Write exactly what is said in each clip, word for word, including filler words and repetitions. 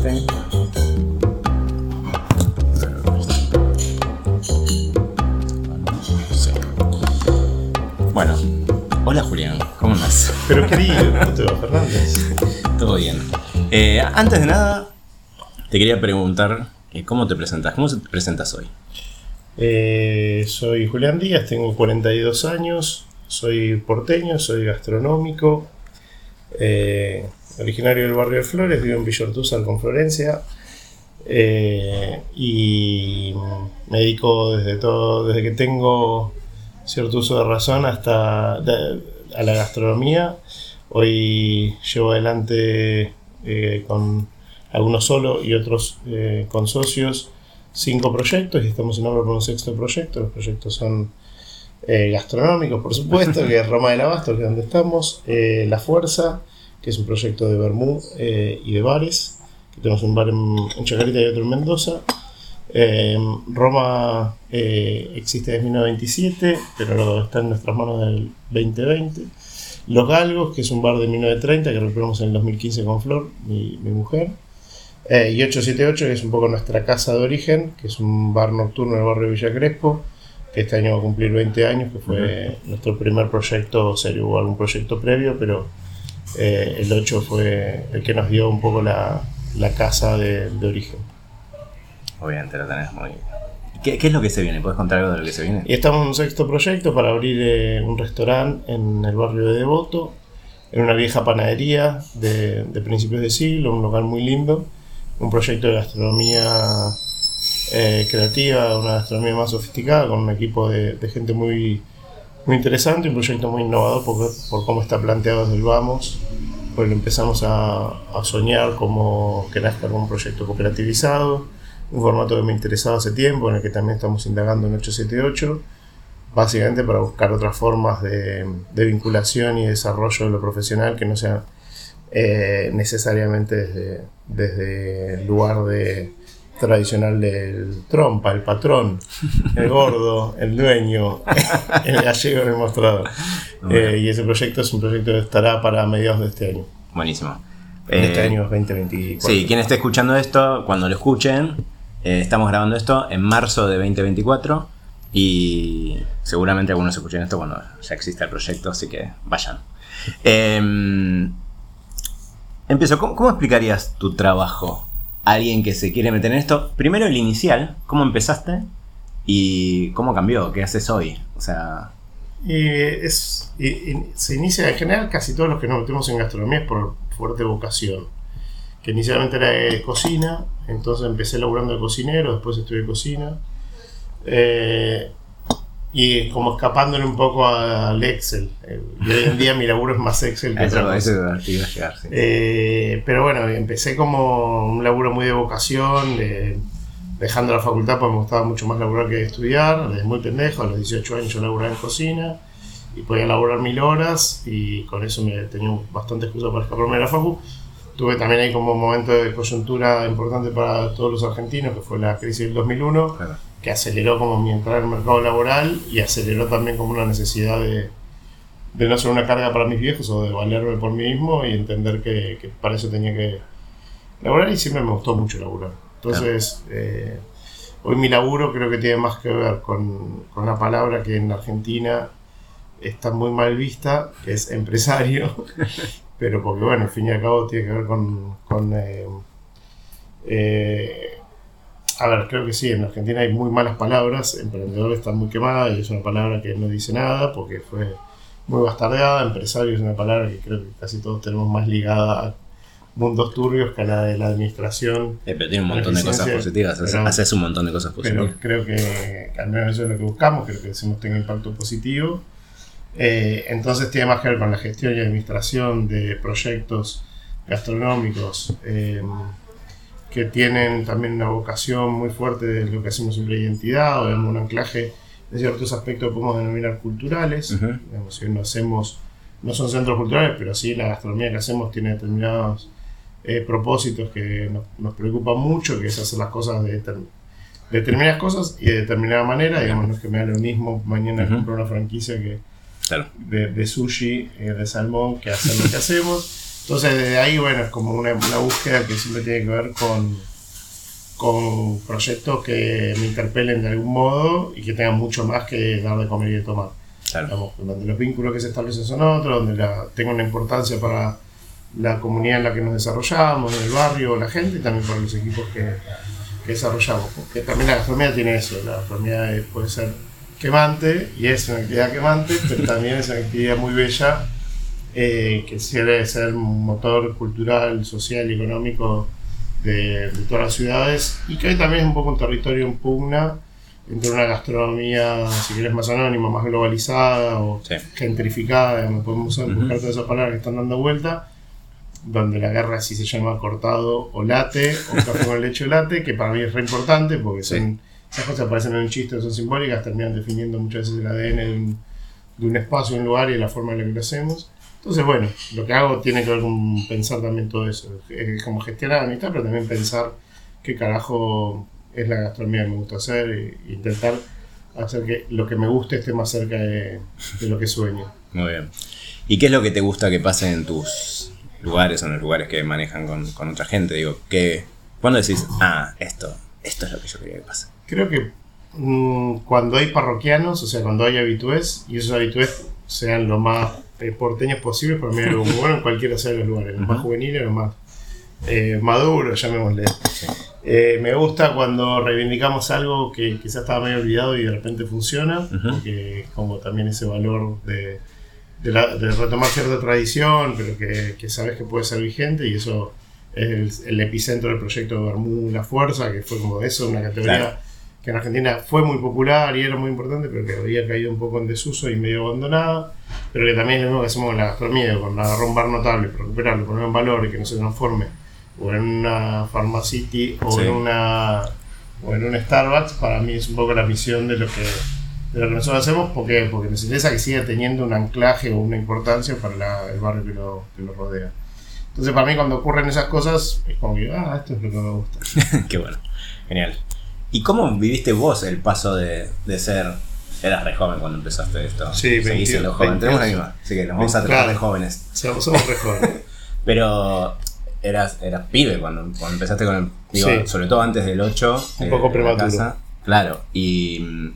Sí. Sí. Bueno, hola Julián, ¿cómo andás? Pero querido, ¿cómo te va, Fernández? Todo bien. Eh, antes de nada, te quería preguntar eh, ¿cómo te presentas? ¿Cómo te presentas hoy? Eh, soy Julián Díaz, tengo cuarenta y dos años, soy porteño, soy gastronómico, eh, originario del barrio de Flores, vivo en Villa Ortúzar con Florencia, eh, y me dedico desde todo, desde que tengo cierto uso de razón hasta de, a la gastronomía. Hoy llevo adelante eh, con algunos solo y otros eh, con socios cinco proyectos y estamos en obra por un sexto proyecto. Los proyectos son eh, gastronómicos, por supuesto, que es Roma del Abasto, que es donde estamos, eh, La Fuerza, que es un proyecto de vermú eh, y de bares, que tenemos un bar en, en Chacarita y otro en Mendoza. Eh, Roma eh, existe desde mil novecientos veintisiete, pero está en nuestras manos del veinte veinte. Los Galgos, que es un bar de mil novecientos treinta que recuperamos en el dos mil quince con Flor, mi, mi mujer. Eh, y ochocientos setenta y ocho, que es un poco nuestra casa de origen, que es un bar nocturno en el barrio de Villa Crespo, que este año va a cumplir veinte años, que fue uh-huh. nuestro primer proyecto serio. Hubo algún proyecto previo, pero eh, el ocho fue el que nos dio un poco la, la casa de, de origen. Obviamente lo tenés muy... ¿Qué, ¿Qué es lo que se viene? ¿Puedes contar algo de lo que se viene? Y estamos en un sexto proyecto para abrir eh, un restaurante en el barrio de Devoto, en una vieja panadería de, de principios de siglo, un local muy lindo. Un proyecto de gastronomía eh, creativa, una gastronomía más sofisticada, con un equipo de, de gente muy, muy interesante, un proyecto muy innovador por, por cómo está planteado desde el vamos, porque empezamos a, a soñar como que nazca como un proyecto cooperativizado, un formato que me interesaba hace tiempo, en el que también estamos indagando en ochocientos setenta y ocho, básicamente para buscar otras formas de, de vinculación y desarrollo de lo profesional que no sea Eh, necesariamente desde, desde el lugar de, tradicional del trompa, el patrón, el gordo, el dueño, el gallego en el mostrador. Eh, y ese proyecto es un proyecto que estará para mediados de este año. Buenísimo. En Eh, este año veinte veinticuatro. Sí, quien esté escuchando esto, cuando lo escuchen, eh, estamos grabando esto en marzo de veinte veinticuatro y seguramente algunos escuchen esto cuando ya exista el proyecto, así que vayan. Eh, Empiezo, ¿cómo, ¿cómo explicarías tu trabajo a alguien que se quiere meter en esto? Primero el inicial, ¿cómo empezaste? Y ¿cómo cambió? ¿Qué haces hoy? O sea... Y es, y, y se inicia en general, casi todos los que nos metemos en gastronomía es por fuerte vocación. Que inicialmente era de cocina, entonces empecé laburando de cocinero, después estudié cocina. Eh, Y como escapándole un poco al Excel. Y hoy en día mi laburo es más Excel que eso, otra cosa. Eso iba a llegar, sí. Eh, pero bueno, empecé como un laburo muy de vocación, eh, dejando la facultad porque me gustaba mucho más laburar que estudiar. Desde muy pendejo, a los dieciocho años yo laburaba en cocina y podía laburar mil horas y con eso me tenía bastante excusa para escaparme de la facu. Tuve también ahí como un momento de coyuntura importante para todos los argentinos, que fue la crisis del dos mil uno. Claro. Que aceleró como mi entrada al mercado laboral y aceleró también como una necesidad de, de no ser una carga para mis viejos o de valerme por mí mismo y entender que, que para eso tenía que laburar, y siempre me gustó mucho laburar. Entonces, claro. eh, hoy mi laburo creo que tiene más que ver con, con una palabra que en Argentina está muy mal vista, que es empresario, pero porque bueno, al fin y al cabo tiene que ver con... con eh, eh, A ver, creo que sí, en Argentina hay muy malas palabras, emprendedor está muy quemada y es una palabra que no dice nada porque fue muy bastardeada. Empresario es una palabra que creo que casi todos tenemos más ligada a mundos turbios que a la de la administración. Eh, pero tiene un montón de cosas positivas, pero, haces un montón de cosas positivas. Pero creo que, que al menos eso es lo que buscamos, creo que decimos tenga impacto positivo. Eh, entonces tiene más que ver con la gestión y administración de proyectos gastronómicos, eh, que tienen también una vocación muy fuerte de lo que hacemos siempre, identidad, o un anclaje de ciertos aspectos que podemos denominar culturales. Uh-huh. Digamos, si no hacemos, no son centros culturales, pero sí la gastronomía que hacemos tiene determinados eh, propósitos que nos, nos preocupan mucho, que es hacer las cosas de, de determinadas cosas y de determinada manera. Digamos, no es que me da lo mismo mañana uh-huh. comprar una franquicia que claro. de, de sushi, eh, de salmón, que hacer lo que hacemos. Entonces desde ahí, bueno, es como una, una búsqueda que siempre tiene que ver con, con proyectos que me interpelen de algún modo y que tengan mucho más que dar de comer y de tomar. Claro. Digamos, donde los vínculos que se establecen son otros, donde la, tenga una importancia para la comunidad en la que nos desarrollamos, en el barrio, la gente, y también para los equipos que, que desarrollamos. Porque también la gastronomía tiene eso, la gastronomía es, puede ser quemante, y es una actividad quemante, pero también es una actividad muy bella, eh, que debe ser un motor cultural, social y económico de, de todas las ciudades, y que hoy también es un poco un territorio en pugna entre una gastronomía, si querés, más anónima, más globalizada o sí. gentrificada, digamos, podemos buscar uh-huh. todas esas palabras que están dando vuelta, donde la guerra sí se llama cortado o latte, o café con leche o latte, que para mí es re importante porque son, sí. esas cosas parecen en un chiste, son simbólicas, terminan definiendo muchas veces el A D N de un, de un espacio, un lugar y la forma en la que lo hacemos. Entonces, bueno, lo que hago tiene que ver con pensar también todo eso, es como gestionar la amistad, pero también pensar qué carajo es la gastronomía que me gusta hacer e intentar hacer que lo que me guste esté más cerca de, de lo que sueño. Muy bien. ¿Y qué es lo que te gusta que pase en tus lugares o en los lugares que manejan con, con otra gente? Digo, que ¿cuándo decís, ah, esto, esto es lo que yo quería que pase? Creo que mmm, cuando hay parroquianos, o sea, cuando hay habitués, y esos habitués sean lo más eh, porteños posible, para mí es algo muy bueno en cualquiera sea de los lugares, los uh-huh. más juveniles, los más eh, maduros, llamémosle. Sí. Eh, me gusta cuando reivindicamos algo que quizás estaba medio olvidado y de repente funciona, uh-huh. porque es como también ese valor de, de, la, de retomar cierta tradición, pero que, que sabes que puede ser vigente, y eso es el, el epicentro del proyecto de Bermú La Fuerza, que fue como eso, una categoría claro. que en Argentina fue muy popular y era muy importante, pero que había caído un poco en desuso y medio abandonada, pero que también es lo mismo que hacemos con la gastronomía, con agarrar un bar notable, recuperarlo, ponerlo en valor y que no se transforme o en una Pharmacity o sí. en una o en un Starbucks. Para mí es un poco la misión de lo que de lo que nosotros hacemos, porque porque nos interesa que siga teniendo un anclaje o una importancia para la, el barrio que lo, que lo rodea. Entonces para mí cuando ocurren esas cosas es como que ah, esto es lo que me gusta. Qué bueno, genial. ¿Y cómo viviste vos el paso de, de ser, eras re joven cuando empezaste esto? Sí, seguís siendo joven, tenemos la misma, así que nos vamos a tratar claro. de jóvenes. Somos, somos re jóvenes. Pero Eras, eras pibe cuando, cuando empezaste con el... Digo, sí. sobre todo antes del ocho. Un eh, poco prematuro. Casa. Claro, y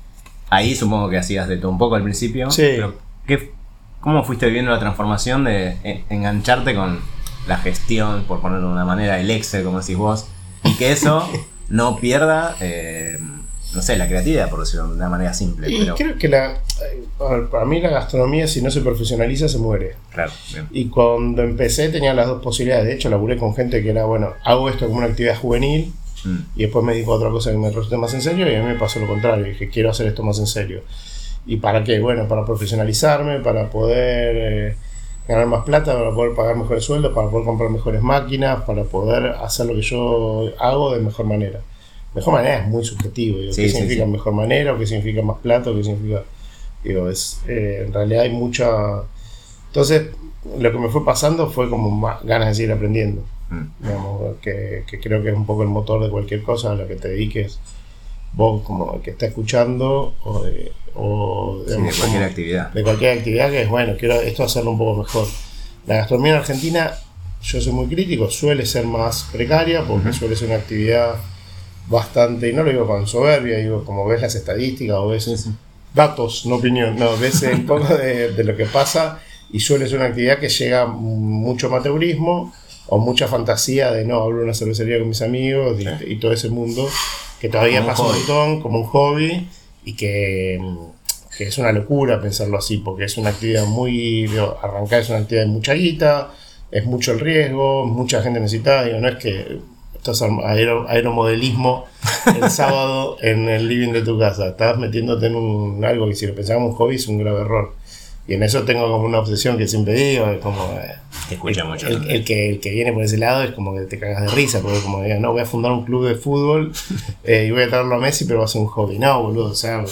ahí supongo que hacías de todo un poco al principio. Sí. Pero ¿qué, ¿cómo fuiste viviendo la transformación de eh, engancharte con la gestión, por ponerlo de una manera, el Excel, como decís vos, y que eso no pierda, eh, no sé, la creatividad, por decirlo de una manera simple? Y pero... creo que la... Para mí la gastronomía, si no se profesionaliza, se muere. Claro, bien. Y cuando empecé tenía las dos posibilidades. De hecho, laburé con gente que era, bueno, hago esto como una actividad juvenil mm. y después me dijo otra cosa que me resulte más en serio, y a mí me pasó lo contrario. Dije, quiero hacer esto más en serio. ¿Y para qué? Bueno, para profesionalizarme, para poder eh, ganar más plata, para poder pagar mejores sueldos, para poder comprar mejores máquinas, para poder hacer lo que yo hago de mejor manera. Mejor manera es muy subjetivo. Digo, sí, ¿qué sí, significa sí. mejor manera? ¿O qué significa más plata? ¿O qué significa...? Digo, es, eh, en realidad hay mucha... Entonces, lo que me fue pasando fue como más ganas de seguir aprendiendo. Mm. Digamos, que, que creo que es un poco el motor de cualquier cosa a la que te dediques. Vos, como el que está escuchando, o de, o, digamos, sí, de cualquier actividad. De cualquier actividad, que es bueno, quiero esto hacerlo un poco mejor. La gastronomía en Argentina, yo soy muy crítico, suele ser más precaria, porque uh-huh. suele ser una actividad bastante, y no lo digo con soberbia, digo, como ves las estadísticas o ves... Sí, sí. Datos, no opinión, no, ves un poco de, de lo que pasa, y suele ser una actividad que llega mucho amateurismo o mucha fantasía de no, abro una cervecería con mis amigos y, y todo ese mundo que todavía pasa un montón como un hobby, y que, que es una locura pensarlo así, porque es una actividad muy, digo, arrancar es una actividad de mucha guita, es mucho el riesgo, mucha gente necesitada, digo, no es que estás aero, aeromodelismo el sábado en el living de tu casa, estás metiéndote en un, algo que si lo pensábamos un hobby es un grave error, y en eso tengo como una obsesión que siempre digo, es como eh, te escucha el, mucho, el, el, que, el que viene por ese lado es como que te cagas de risa, porque como diga, no, voy a fundar un club de fútbol eh, y voy a traerlo a Messi, pero va a ser un hobby. No, boludo, o sea,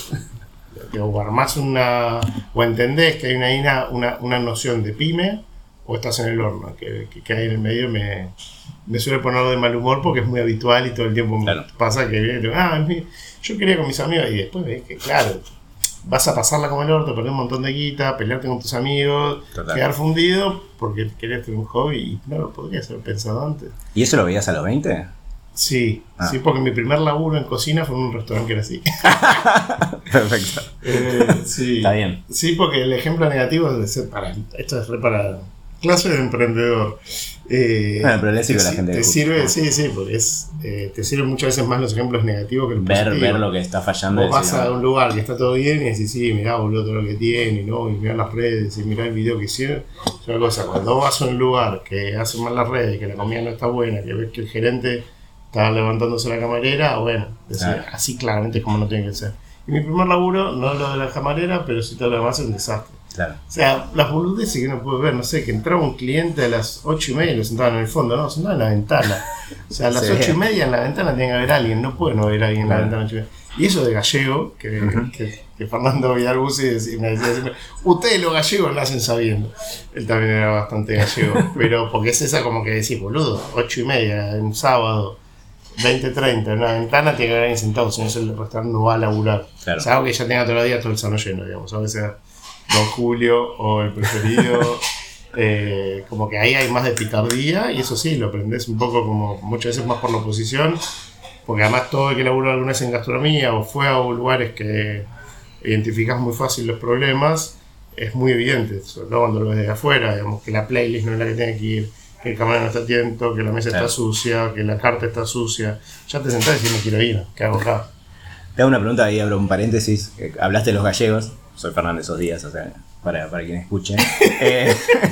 o armás una, o entendés que hay una, una, una noción de pyme, o estás en el horno, que, que, que hay en el medio me, me suele poner de mal humor, porque es muy habitual y todo el tiempo claro. me pasa que viene, ah, yo quería con mis amigos, y después ves que, claro, vas a pasarla como el orto, perder un montón de guita, pelearte con tus amigos, Total. quedar fundido porque querés tener un hobby y no lo podrías haber pensado antes. ¿Y eso lo veías a los veinte? Sí, Ah. sí, porque mi primer laburo en cocina fue en un restaurante que era así. Perfecto. Eh, sí. Está bien. Sí, porque el ejemplo negativo es de ser para. Esto es re para clase de emprendedor. Eh, Bueno, pero le sirve te, a la gente Te de sirve, justo. sí, sí, porque es, eh, te sirven muchas veces más los ejemplos negativos que los Ver, positivos. ver lo que está fallando. Vos y vas decir, a no, un lugar que está todo bien y decís, sí, mirá, boludo, todo lo que tiene, ¿no? Y mirá las redes, y mirá el video que hicieron. Es una cosa, cuando vas a un lugar que hace mal las redes, que la comida no está buena, que ves que el gerente está levantándose la camarera, bueno, decís, Claro. así claramente es como no tiene que ser. Y mi primer laburo, no lo de la camarera, pero sí todo lo demás es un desastre. claro. O sea, las boludeces que uno puede ver, no sé, que entraba un cliente a las ocho y media y lo sentaban en el fondo, no, sentaban en la ventana. O sea, a las Sí. ocho y media en la ventana tiene que haber alguien, no puede no haber alguien en la Claro. ventana ocho y media. Y eso de gallego, que, Ujú. que, que Fernando Villalbuzzi decía- me decía siempre, ustedes los gallegos lo hacen sabiendo. Él también era bastante gallego, pero porque es esa como que decís, boludo, ocho y media, en sábado, veinte treinta, en una ventana tiene que haber alguien sentado, si no el restaurante no va a laburar. Claro. O sea, algo que ya tenga todos los días todo el salón lleno, digamos, algo que sea Don Julio o el preferido. eh, como que ahí hay más de picardía y eso sí, lo aprendés un poco como muchas veces más por la oposición, porque además todo el que labura alguna vez en gastronomía o fue a lugares que identificás muy fácil los problemas, es muy evidente, sobre todo cuando lo ves de afuera, digamos, que la playlist no es la que tiene que ir, que el camarero no está atento, que la mesa Claro. está sucia, que la carta está sucia. Ya te sentás y decís, me quiero ir, ¿qué hago acá? Te hago una pregunta, ahí abro un paréntesis. Eh, Hablaste de los gallegos. Soy Fernando esos días, o sea, para, para quien escuche. Eh,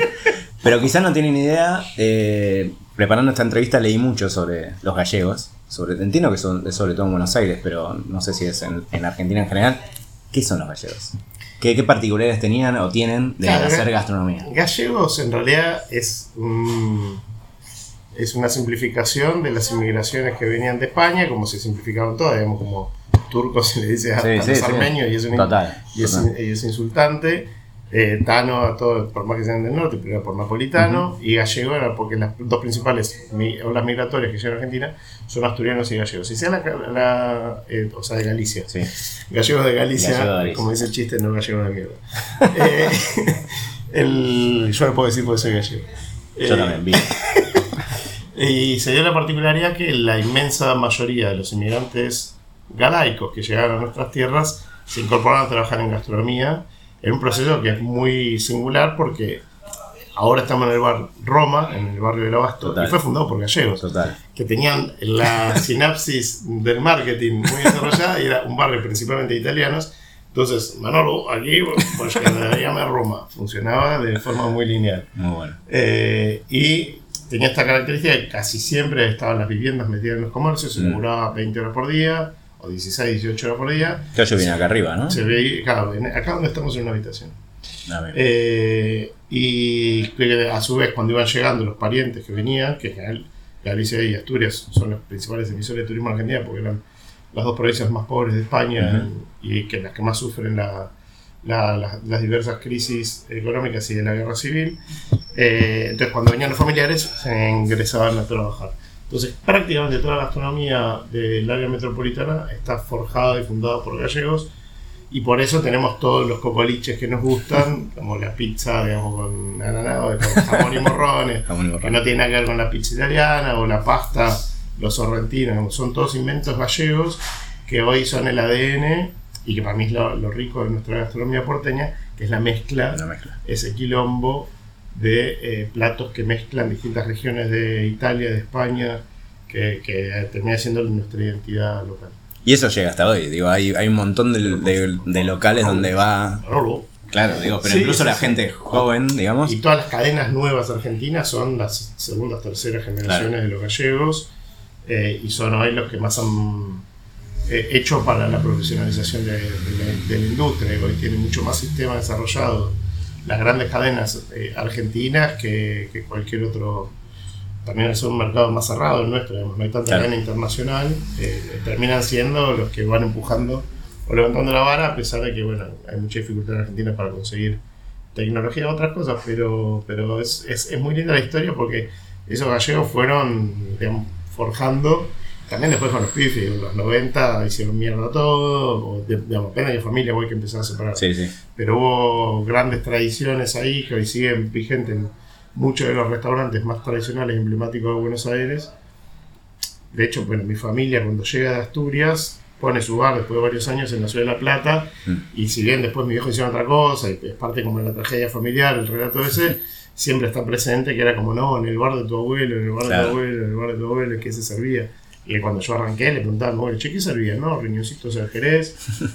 pero quizás no tienen idea. Eh, preparando esta entrevista leí mucho sobre los gallegos. Sobre, entiendo que son sobre todo en Buenos Aires, pero no sé si es en, en Argentina en general. ¿Qué son los gallegos? ¿Qué, qué particularidades tenían o tienen de Claro, hacer ga- gastronomía? Gallegos en realidad es un- es una simplificación de las inmigraciones que venían de España, como se simplificaron todas, digamos, como turcos se le dice a, Sí, a sí, los sí. armenios y es, un, Total, y es, total. y es insultante. Eh, Tano a todos, por más que sean del norte, pero era por napolitano, y gallego era porque las dos principales mi- olas migratorias que llegan a Argentina son asturianos y gallegos. Y sea la, la- eh, o sea, de Galicia. Sí. Gallegos de Galicia, Gallego de Galicia. como dice el chiste, no gallegos de mierda. Eh, el, yo lo puedo decir porque soy gallego. Yo Eh, también vi. Y se dio la particularidad que la inmensa mayoría de los inmigrantes galaicos que llegaron a nuestras tierras se incorporaron a trabajar en gastronomía en un proceso que es muy singular porque ahora estamos en el bar Roma, en el barrio del Abasto, Total. y fue fundado por gallegos Total. que tenían la sinapsis del marketing muy desarrollada y era un barrio principalmente de italianos. Entonces, Manolo, aquí, pues llame Roma, funcionaba de forma muy lineal. Muy bueno. Eh, y tenía esta característica que casi siempre estaban las viviendas metidas en los comercios, se Mm. laburaba veinte horas por día, o dieciséis, dieciocho horas por día. Yo, yo vine acá arriba, ¿no? Se veía, claro, en- acá donde estamos en una habitación. A ver. Eh, y que a su vez, cuando iban llegando los parientes que venían, que en general Galicia y Asturias son los principales emisores de turismo en Argentina, porque eran las dos provincias más pobres de España y que las que más sufren la, la- la- las diversas crisis económicas y de la guerra civil. Eh, entonces, cuando venían los familiares, se ingresaban a trabajar. Entonces, prácticamente toda la gastronomía del área metropolitana está forjada y fundada por gallegos. Y por eso tenemos todos los cocoliches que nos gustan, como la pizza, digamos, con ananá, con jamón y morrones, Jamón y que morrón. no tiene nada que ver con la pizza italiana, o la pasta, los sorrentinos, digamos, son todos inventos gallegos que hoy son el A D N y que para mí es lo, lo rico de nuestra gastronomía porteña, que es la mezcla, Una mezcla. ese quilombo de eh, platos que mezclan distintas regiones de Italia, de España, que, que termina siendo nuestra identidad local. Y eso llega hasta hoy, digo, hay, hay un montón de, de- de locales donde va. Rolo. Claro, digo, pero Sí, incluso sí, la sí. gente joven, digamos. Y todas las cadenas nuevas argentinas son las segundas, terceras generaciones Claro. de los gallegos eh, y son hoy los que más han eh, hecho para la profesionalización de, de la, de la industria. Hoy tienen mucho más sistema desarrollado las grandes cadenas eh, argentinas que, que cualquier otro. También es un mercado más cerrado el nuestro, digamos, no hay tanta Claro. cadena internacional. Eh, terminan siendo los que van empujando o levantando la vara, a pesar de que bueno, hay mucha dificultad en Argentina para conseguir tecnología u otras cosas, pero, pero es, es, es muy linda la historia porque esos gallegos fueron, digamos, forjando También después con los pibes, en los noventa hicieron mierda todo, o de, digamos, apenas de familia voy que empezaron a separar. Sí, sí. Pero hubo grandes tradiciones ahí que hoy siguen vigentes en muchos de los restaurantes más tradicionales y emblemáticos de Buenos Aires. De hecho, bueno, mi familia cuando llega de Asturias pone su bar después de varios años en la ciudad de La Plata, mm. y si bien después mi viejo hicieron otra cosa, y es parte como de la tragedia familiar, el relato ese, siempre está presente que era como, no, en el bar de tu abuelo, en el bar claro. de tu abuelo, en el bar de tu abuelo, ¿qué se servía? Y cuando yo arranqué le preguntaban, bueno, che, ¿qué servía? No, riñoncitos de Jerez,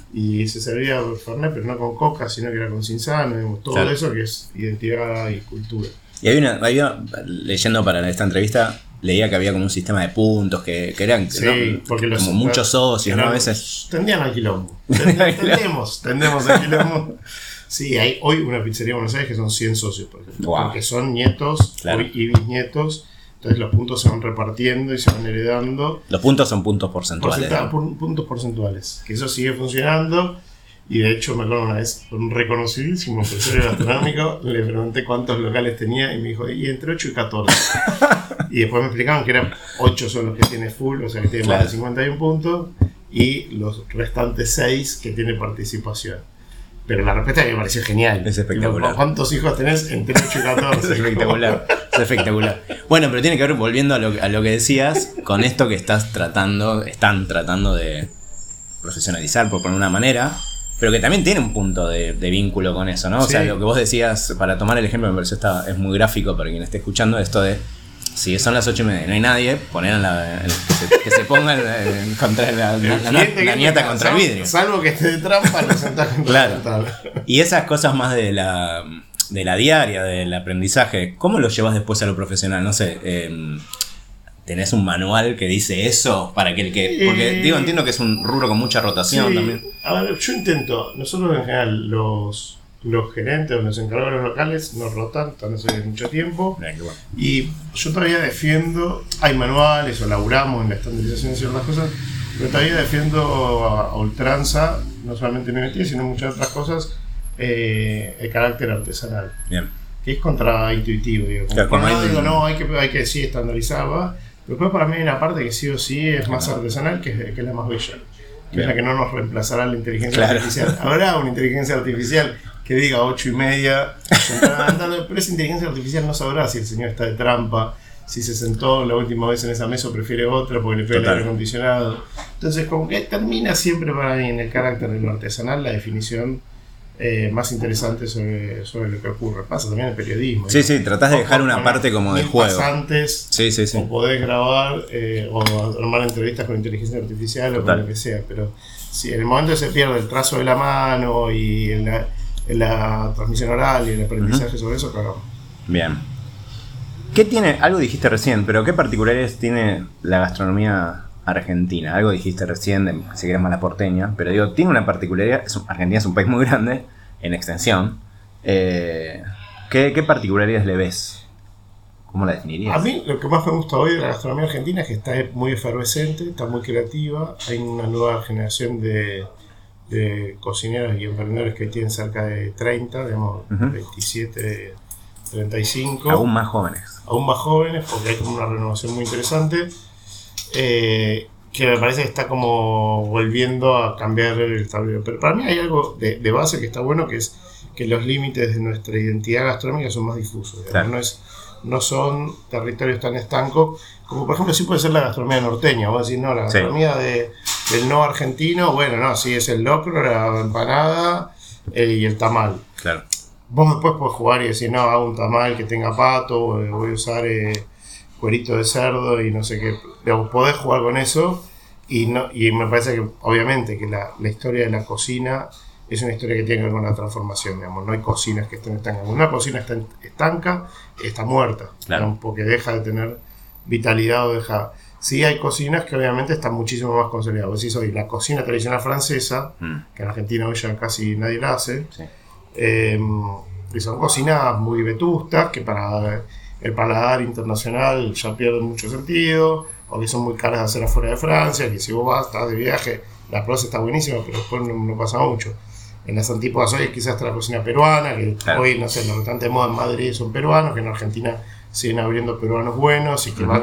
y se servía Fernet, pero no con coca, sino que era con cinzano, digamos, todo claro. eso que es identidad y cultura. Y había una, había, leyendo para esta entrevista, leía que había como un sistema de puntos que, que eran sí, ¿no? porque los, como muchos socios, eran, ¿no? A veces tendían al quilombo. Tendemos, tendemos al quilombo. Sí, hay hoy una pizzería en Buenos Aires que son cien socios, por ejemplo, wow. porque son nietos claro. y bisnietos. Entonces los puntos se van repartiendo y se van heredando. Los puntos son puntos porcentuales. Porcenta- ¿no? Puntos porcentuales. Que eso sigue funcionando. Y de hecho me acuerdo una vez, un reconocidísimo empresario gastronómico, le pregunté cuántos locales tenía y me dijo, y entre ocho y catorce. Y después me explicaban que eran ocho son los que tiene full, o sea que tiene claro. más de cincuenta y uno puntos, y los restantes seis que tiene participación. Pero la respuesta me pareció genial. Es espectacular. ¿Cuántos hijos tenés entre ocho y catorce? Es espectacular. Es espectacular. Bueno, pero tiene que ver, volviendo a lo, a lo que decías, con esto que estás tratando, están tratando de profesionalizar, por poner una manera, pero que también tiene un punto de, de vínculo con eso, ¿no? O sí. sea, lo que vos decías, para tomar el ejemplo, me pareció está, es muy gráfico para quien esté escuchando, esto de si son las ocho y media y no hay nadie, poner en la, en, que, se, que se pongan en, contra la, la, la, la, la nieta contra el vidrio. Salvo que esté de trampa, no sentás contra claro. Y esas cosas más de la, de la diaria, del aprendizaje, ¿cómo lo llevas después a lo profesional? No sé, eh, ¿tenés un manual que dice eso? Para que el que. Porque eh, digo, entiendo que es un rubro con mucha rotación sí. también. A ver, yo intento, nosotros en general, los. Los gerentes o los encargados de los locales nos rotan, están hace mucho tiempo. Bien, bueno. Y yo todavía defiendo, hay manuales o laburamos en la estandarización de ciertas cosas, pero todavía defiendo a, a ultranza, no solamente en M T, sino muchas otras cosas, eh, el carácter artesanal. Bien. Que es contraintuitivo, digo. Como claro, no, digo, no, hay que, hay que sí estandarizarla, pero después para mí hay una parte que sí o sí es más artesanal, que es, que es la más bella. Que Bien. Es la que no nos reemplazará la inteligencia claro. artificial. Habrá una inteligencia artificial que diga ocho y media, andando, pero esa inteligencia artificial no sabrá si el señor está de trampa, si se sentó la última vez en esa mesa o prefiere otra porque le pega el aire acondicionado. Entonces, como que termina siempre para mí en el carácter de lo artesanal la definición eh, más interesante sobre, sobre lo que ocurre. Pasa también en el periodismo. Sí, ¿no? Sí, tratás de dejar una parte como de juego. Pasantes, sí, sí, sí. O podés grabar eh, o armar entrevistas con inteligencia artificial Total. O con lo que sea, pero si en el momento se pierde el trazo de la mano y la en la transmisión oral y el aprendizaje uh-huh. sobre eso, claro. Bien. ¿Qué tiene? Algo dijiste recién, pero ¿qué particularidades tiene la gastronomía argentina? Algo dijiste recién, de, si querés más la porteña, pero digo, tiene una particularidad. Es, Argentina es un país muy grande, en extensión. Eh, ¿qué, ¿Qué particularidades le ves? ¿Cómo la definirías? A mí lo que más me gusta hoy de la gastronomía argentina es que está muy efervescente, está muy creativa. Hay una nueva generación de de cocineros y emprendedores que tienen cerca de treinta, digamos, uh-huh. veintisiete, treinta y cinco. Aún más jóvenes. Aún más jóvenes, porque hay como una renovación muy interesante, eh, que me parece que está como volviendo a cambiar el tablero. Pero para mí hay algo de, de base que está bueno, que es que los límites de nuestra identidad gastronómica son más difusos. Claro. No, es, no son territorios tan estancos, como por ejemplo sí puede ser la gastronomía norteña. Vos decís, no, la gastronomía sí. de... del no argentino, bueno, no, sí es el locro, la empanada eh, y el tamal. Claro. Vos después podés jugar y decir, no, hago un tamal que tenga pato, eh, voy a usar eh, cuerito de cerdo y no sé qué. Digamos, podés jugar con eso y no y me parece que, obviamente, que la, la historia de la cocina es una historia que tiene que ver con la transformación, digamos. No hay cocinas que estén estancas. Una cocina está estanca, está muerta, claro. ¿no? Porque deja de tener vitalidad o deja... Sí hay cocinas que obviamente están muchísimo más consolidadas. Vos decís hoy, la cocina tradicional francesa, mm. que en Argentina hoy ya casi nadie la hace, sí. eh, y son cocinas muy vetustas, que para el paladar internacional ya pierden mucho sentido, o que son muy caras de hacer afuera de Francia, que si vos vas, estás de viaje, la prosa está buenísima, pero después no, no pasa mucho. En las antípodas hoy quizás está la cocina peruana, que claro. hoy, no sé, los restaurantes de moda en Madrid son peruanos, que en Argentina siguen abriendo peruanos buenos y que uh-huh. van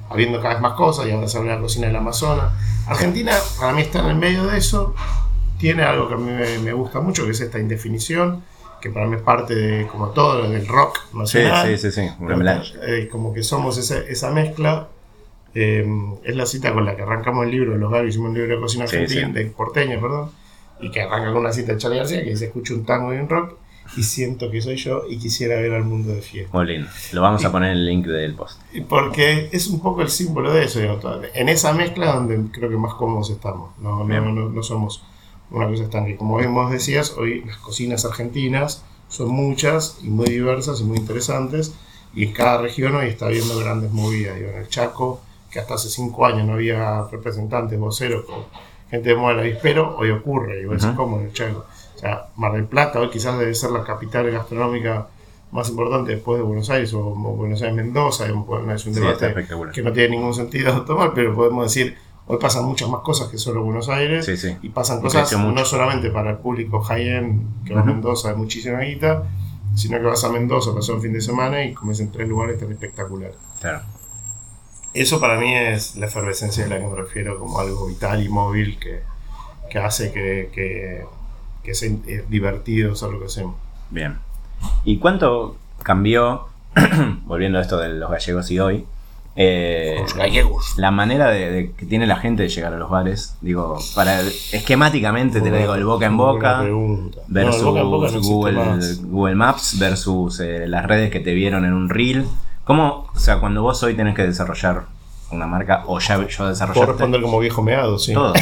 habiendo cada vez más cosas y ahora se abre la cocina del Amazonas. Argentina, para mí, está en el medio de eso. Tiene algo que a mí me, me gusta mucho, que es esta indefinición, que para mí es parte de, como todo, del rock nacional. Sí, sí, sí, sí. Eh, como que somos esa, esa mezcla. Eh, es la cita con la que arrancamos el libro de los Gaby, hicimos un libro de cocina argentina, sí, sí. de porteño, perdón, y que arranca con una cita de Charly García, que dice: escucho un tango y un rock, y siento que soy yo y quisiera ver al mundo de fiesta. Muy lindo. Lo vamos y, a poner en el link del post. Porque es un poco el símbolo de eso, digamos, en esa mezcla donde creo que más cómodos estamos. No, no, no, no somos una cosa estanque. Como vos decías, hoy las cocinas argentinas son muchas y muy diversas y muy interesantes, y en cada región hoy está habiendo grandes movidas. Digo, en el Chaco, que hasta hace cinco años no había representantes, voceros, con gente de moda del avispero, hoy ocurre, y vos decís, ¿cómo en el Chaco? O sea, Mar del Plata hoy quizás debe ser la capital gastronómica más importante después de Buenos Aires, o, o Buenos Aires Mendoza. Es un debate sí, que no tiene ningún sentido tomar, pero podemos decir, hoy pasan muchas más cosas que solo Buenos Aires, sí, sí. y pasan cosas no solamente para el público high-end que va uh-huh. a Mendoza de muchísima guita, sino que vas a Mendoza, pasar un fin de semana y comes en tres lugares tan espectaculares. Claro. Eso para mí es la efervescencia de la que me refiero, como algo vital y móvil que, que hace que, que, que sea divertido hacer lo que hacemos. Bien. ¿Y cuánto cambió, volviendo a esto de los gallegos y hoy, eh, los gallegos, la manera de, de que tiene la gente de llegar a los bares? Digo, para esquemáticamente te lo digo, el boca en boca versus no, boca en boca no Google, Google Maps versus eh, las redes que te vieron en un reel. ¿Cómo, o sea, cuando vos hoy tenés que desarrollar una marca, o ya yo desarrollaste? Puedo responder como viejo meado, sí. Todo.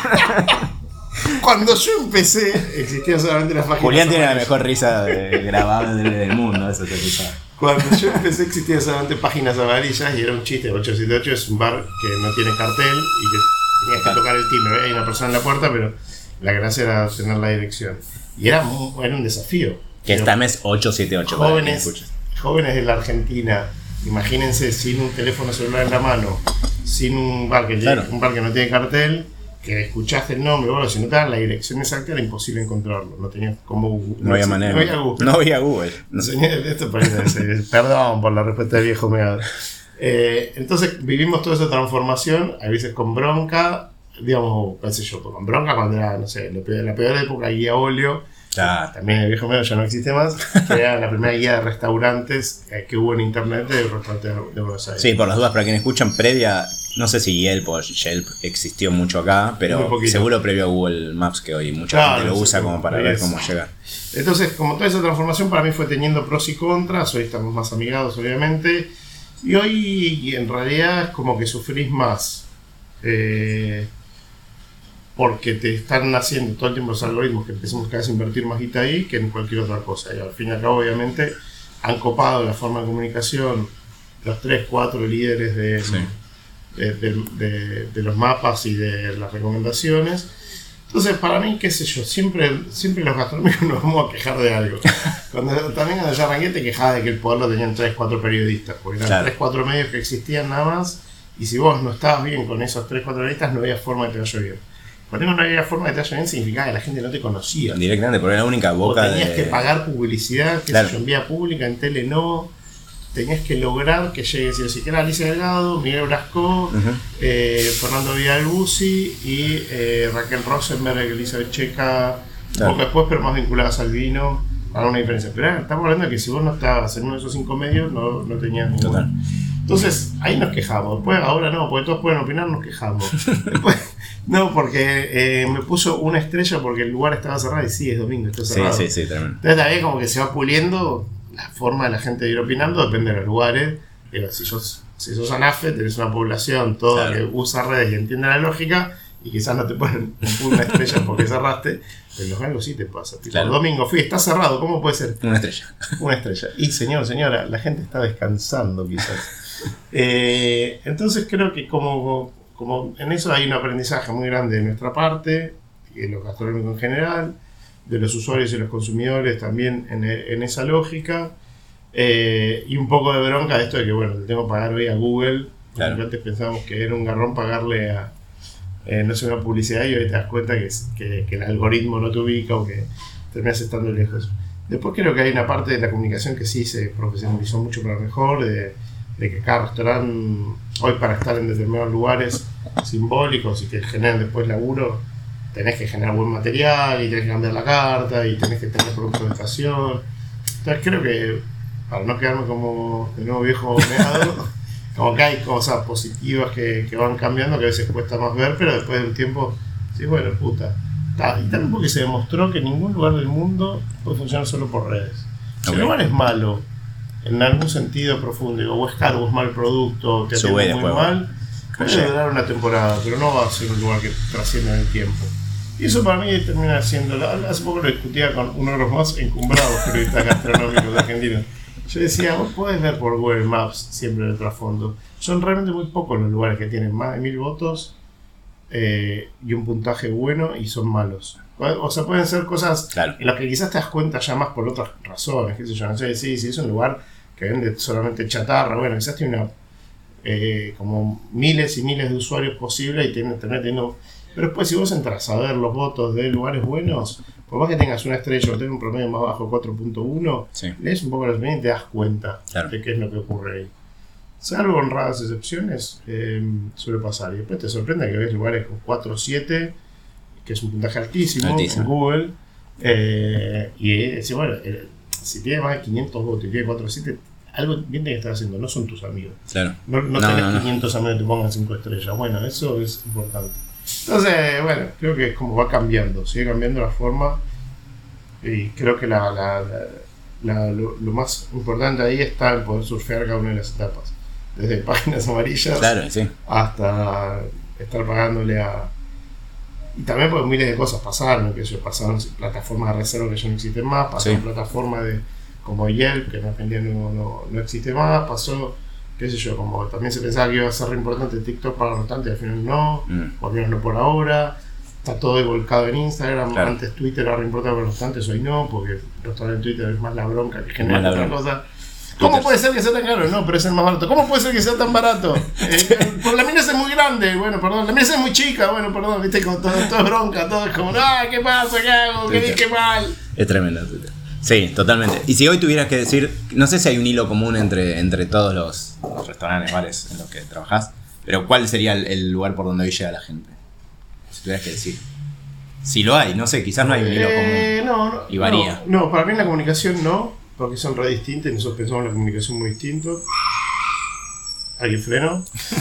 Cuando yo empecé, existían solamente las páginas Julián tiene amarillas. La mejor risa de, grabada del, del mundo, eso te sabe. Cuando yo empecé existían solamente páginas amarillas y era un chiste. ocho siete ocho es un bar que no tiene cartel y que tenías que tocar el timbre. Hay una persona en la puerta, pero la gracia era tener la dirección. Y era, muy, era un desafío. Que esta mes ocho siete ocho. Jóvenes, jóvenes de la Argentina, imagínense, sin un teléfono celular en la mano, sin un bar que, claro. un bar que no tiene cartel, que escuchaste el nombre, bueno, si no te dan la dirección exacta era imposible encontrarlo, no tenías como Google. No había manera. No había Google. No había Google. No. Esto parece, perdón por la respuesta del viejo meado. Eh, entonces vivimos toda esa transformación, a veces con bronca, digamos, qué sé yo, con bronca cuando era, no sé, la peor época, guía óleo. Ah. También el viejo medio ya no existe más, que era la primera guía de restaurantes eh, que hubo en internet de restaurantes de Buenos Aires. Sí, por las dudas, para quienes escuchan, previa, no sé si Yelp o Yelp existió mucho acá, pero seguro previo a Google Maps, que hoy mucha claro, gente lo usa como para ver cómo llegar. Entonces, como toda esa transformación para mí fue teniendo pros y contras, hoy estamos más amigados obviamente, y hoy en realidad es como que sufrís más. Eh, porque te están haciendo todo el tiempo los algoritmos que empecemos cada vez a invertir más guita ahí que en cualquier otra cosa. Y al fin y al cabo, obviamente, han copado la forma de comunicación los tres, cuatro líderes de, sí. de, de, de, de los mapas y de las recomendaciones. Entonces, para mí, qué sé yo, siempre, siempre los gastronómicos nos vamos a quejar de algo. Cuando también cuando yo arranqué te quejaba de que el poder lo tenían tres, cuatro periodistas, porque eran claro. tres, cuatro medios que existían nada más, y si vos no estabas bien con esos tres, cuatro periodistas, no había forma de que te vaya bien. Cuando no había forma de te vaya bien significaba que la gente no te conocía. Directamente, porque era la única boca o tenías de... que pagar publicidad, que claro. se yo, en vía pública, en tele no. Tenías que lograr que llegue, si siquiera Alicia Delgado, Miguel Brasco, uh-huh. eh, Fernando Villalbuzi y eh, Raquel Rosenberg, Elizabeth Checa, claro. un poco después, pero más vinculadas al vino, para una diferencia. Pero eh, estamos hablando de que si vos no estabas en uno de esos cinco medios, no, no tenías ninguna. Entonces, ahí nos quejamos. Después, ahora no, porque todos pueden opinar, nos quejamos. Después, no, porque eh, me puso una estrella porque el lugar estaba cerrado y sí, es domingo, está cerrado. Sí, sí, sí, también. Entonces también como que se va puliendo la forma de la gente de ir opinando, depende de los lugares. Pero si sos, si sos ANAFE, tenés una población toda claro. que usa redes y entiende la lógica, y quizás no te ponen una estrella porque cerraste, en los galgos sí te pasa. Tipo, claro. El domingo fui, está cerrado, ¿cómo puede ser? Una estrella. Una estrella. Y señor, señora, la gente está descansando quizás. eh, entonces creo que como... Como en eso hay un aprendizaje muy grande de nuestra parte, de los gastronómicos en general, de los usuarios y los consumidores también en, en esa lógica, eh, y un poco de bronca de esto de que, bueno, le tengo que pagar hoy a Google, claro. porque antes pensábamos que era un garrón pagarle a, eh, no sé, una publicidad, y hoy te das cuenta que, que, que el algoritmo no te ubica o que terminas estando lejos. Después creo que hay una parte de la comunicación que sí se profesionalizó mucho para mejor, de de que cada restaurante, hoy para estar en determinados lugares simbólicos y que generen después laburo, tenés que generar buen material y tenés que cambiar la carta y tenés que tener productos de estación. Entonces creo que, para no quedarme como de nuevo viejo meado, como que hay cosas positivas que, que van cambiando, que a veces cuesta más ver, pero después de un tiempo, sí, bueno, puta. Y también porque se demostró que ningún lugar del mundo puede funcionar solo por redes. Si okay. el lugar es malo, en algún sentido profundo, digo, o es caro, o es mal producto, te atiende muy mal, puede durar una temporada, pero no va a ser un lugar que trascienda en el tiempo. Y eso para mí termina siendo, hace poco lo discutía con uno de los más encumbrados periodistas gastronómicos de Argentina. Yo decía, vos podés ver por Google Maps siempre el trasfondo. Son realmente muy pocos los lugares que tienen más de mil votos eh, y un puntaje bueno y son malos. O sea, pueden ser cosas claro. en las que quizás te das cuenta ya más por otras razones. Qué sé yo, no sé, sí, sí, es un lugar que vende solamente chatarra. Bueno, quizás tiene una, eh, como miles y miles de usuarios posibles y tiene, tener teniendo... Pero después si vos entras a ver los votos de lugares buenos, por más que tengas una estrella o tengas un promedio más bajo cuatro punto uno, sí. lees un poco la opinión y te das cuenta claro. de qué es lo que ocurre ahí. Salvo en raras excepciones, eh, suele pasar. Y después te sorprende que ves lugares con cuatro o siete, que es un puntaje altísimo, altísimo. en Google. Eh, y decís, bueno, eh, si tiene más de quinientos votos y tiene cuatro o siete, algo bien te estás haciendo, no son tus amigos. Claro. No, no, no tenés no, no. quinientos amigos que te pongan cinco estrellas. Bueno, eso es importante. Entonces, bueno, creo que es como va cambiando, sigue cambiando la forma y creo que la, la, la, la, lo, lo más importante ahí está el poder surfear cada una de las etapas, desde páginas amarillas claro, sí. hasta estar pagándole a... Y también porque miles de cosas pasaron, que eso pasaron plataformas de reserva que ya no existen más, pasaron sí. plataformas de, como Yelp, que en Argentina no, no, no existe más, pasó... qué sé yo, como también se pensaba que iba a ser re importante TikTok para los restaurantes, al final no, mm. por lo menos no por ahora, está todo volcado en Instagram, claro. antes Twitter era re importante para los restaurantes, hoy no, porque el restaurante de Twitter es más la bronca que genera otra cosa. ¿Cómo Twitter. puede ser que sea tan caro? No, pero es el más barato. ¿Cómo puede ser que sea tan barato? Eh, por la mina es muy grande, bueno, perdón, la mina es muy chica, bueno, perdón, viste, como todo, todo es bronca, todo es como, ah, ¿qué pasa? ¿Qué hago? ¿Qué dije mal? Es tremendo Twitter. Sí, totalmente. Y si hoy tuvieras que decir, no sé si hay un hilo común entre, entre todos los, los restaurantes, bares en los que trabajás, pero ¿cuál sería el, el lugar por donde hoy llega la gente? Si tuvieras que decir. Si lo hay, no sé, quizás no hay un hilo eh, común. No, no, y varía. No, no, para mí la comunicación no, porque son re distintas y nosotros pensamos en la comunicación muy distinto. Aquí freno.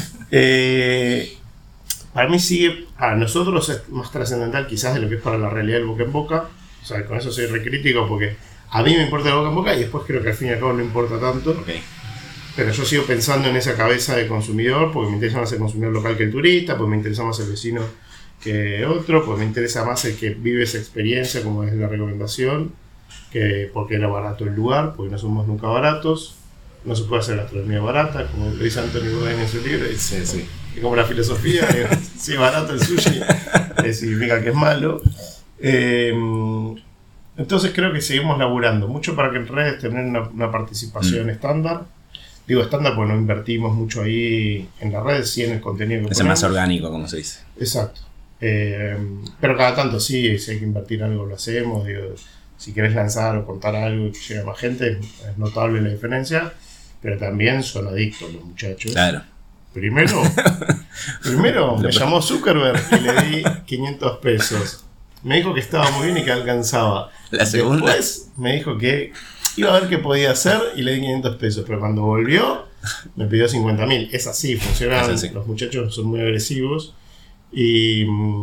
eh, para mí sigue, a nosotros es más trascendental quizás de lo que es para la realidad del boca en boca. O sea, con eso soy re crítico porque a mí me importa la boca en boca y después creo que al fin y al cabo no importa tanto. Okay. Pero yo sigo pensando en esa cabeza de consumidor porque me interesa más el consumidor local que el turista, porque me interesa más el vecino que otro, porque me interesa más el que vive esa experiencia, como es la recomendación, que porque era barato el lugar, porque no somos nunca baratos, no se puede hacer gastronomía barata, como lo dice Anthony Bourdain en su libro, y, sí, sí. y como la filosofía, si es barato el sushi, significa que es malo. Eh, entonces creo que seguimos laburando mucho para que en redes tener una, una participación mm. estándar. Digo estándar porque no invertimos mucho ahí en las redes, sí en el contenido que es ponemos. Más orgánico, como se dice. Exacto. Eh, pero cada tanto sí, si hay que invertir algo lo hacemos. Digo, si querés lanzar o contar algo que llegue a más gente, es notable la diferencia. Pero también son adictos los muchachos. Claro. Primero, primero me llamó Zuckerberg y le di quinientos pesos. Me dijo que estaba muy bien y que alcanzaba. La segunda. Después me dijo que iba a ver qué podía hacer y le di quinientos pesos. Pero cuando volvió, me pidió cincuenta mil. Es así, funcionan. Es así. Los muchachos son muy agresivos. Y,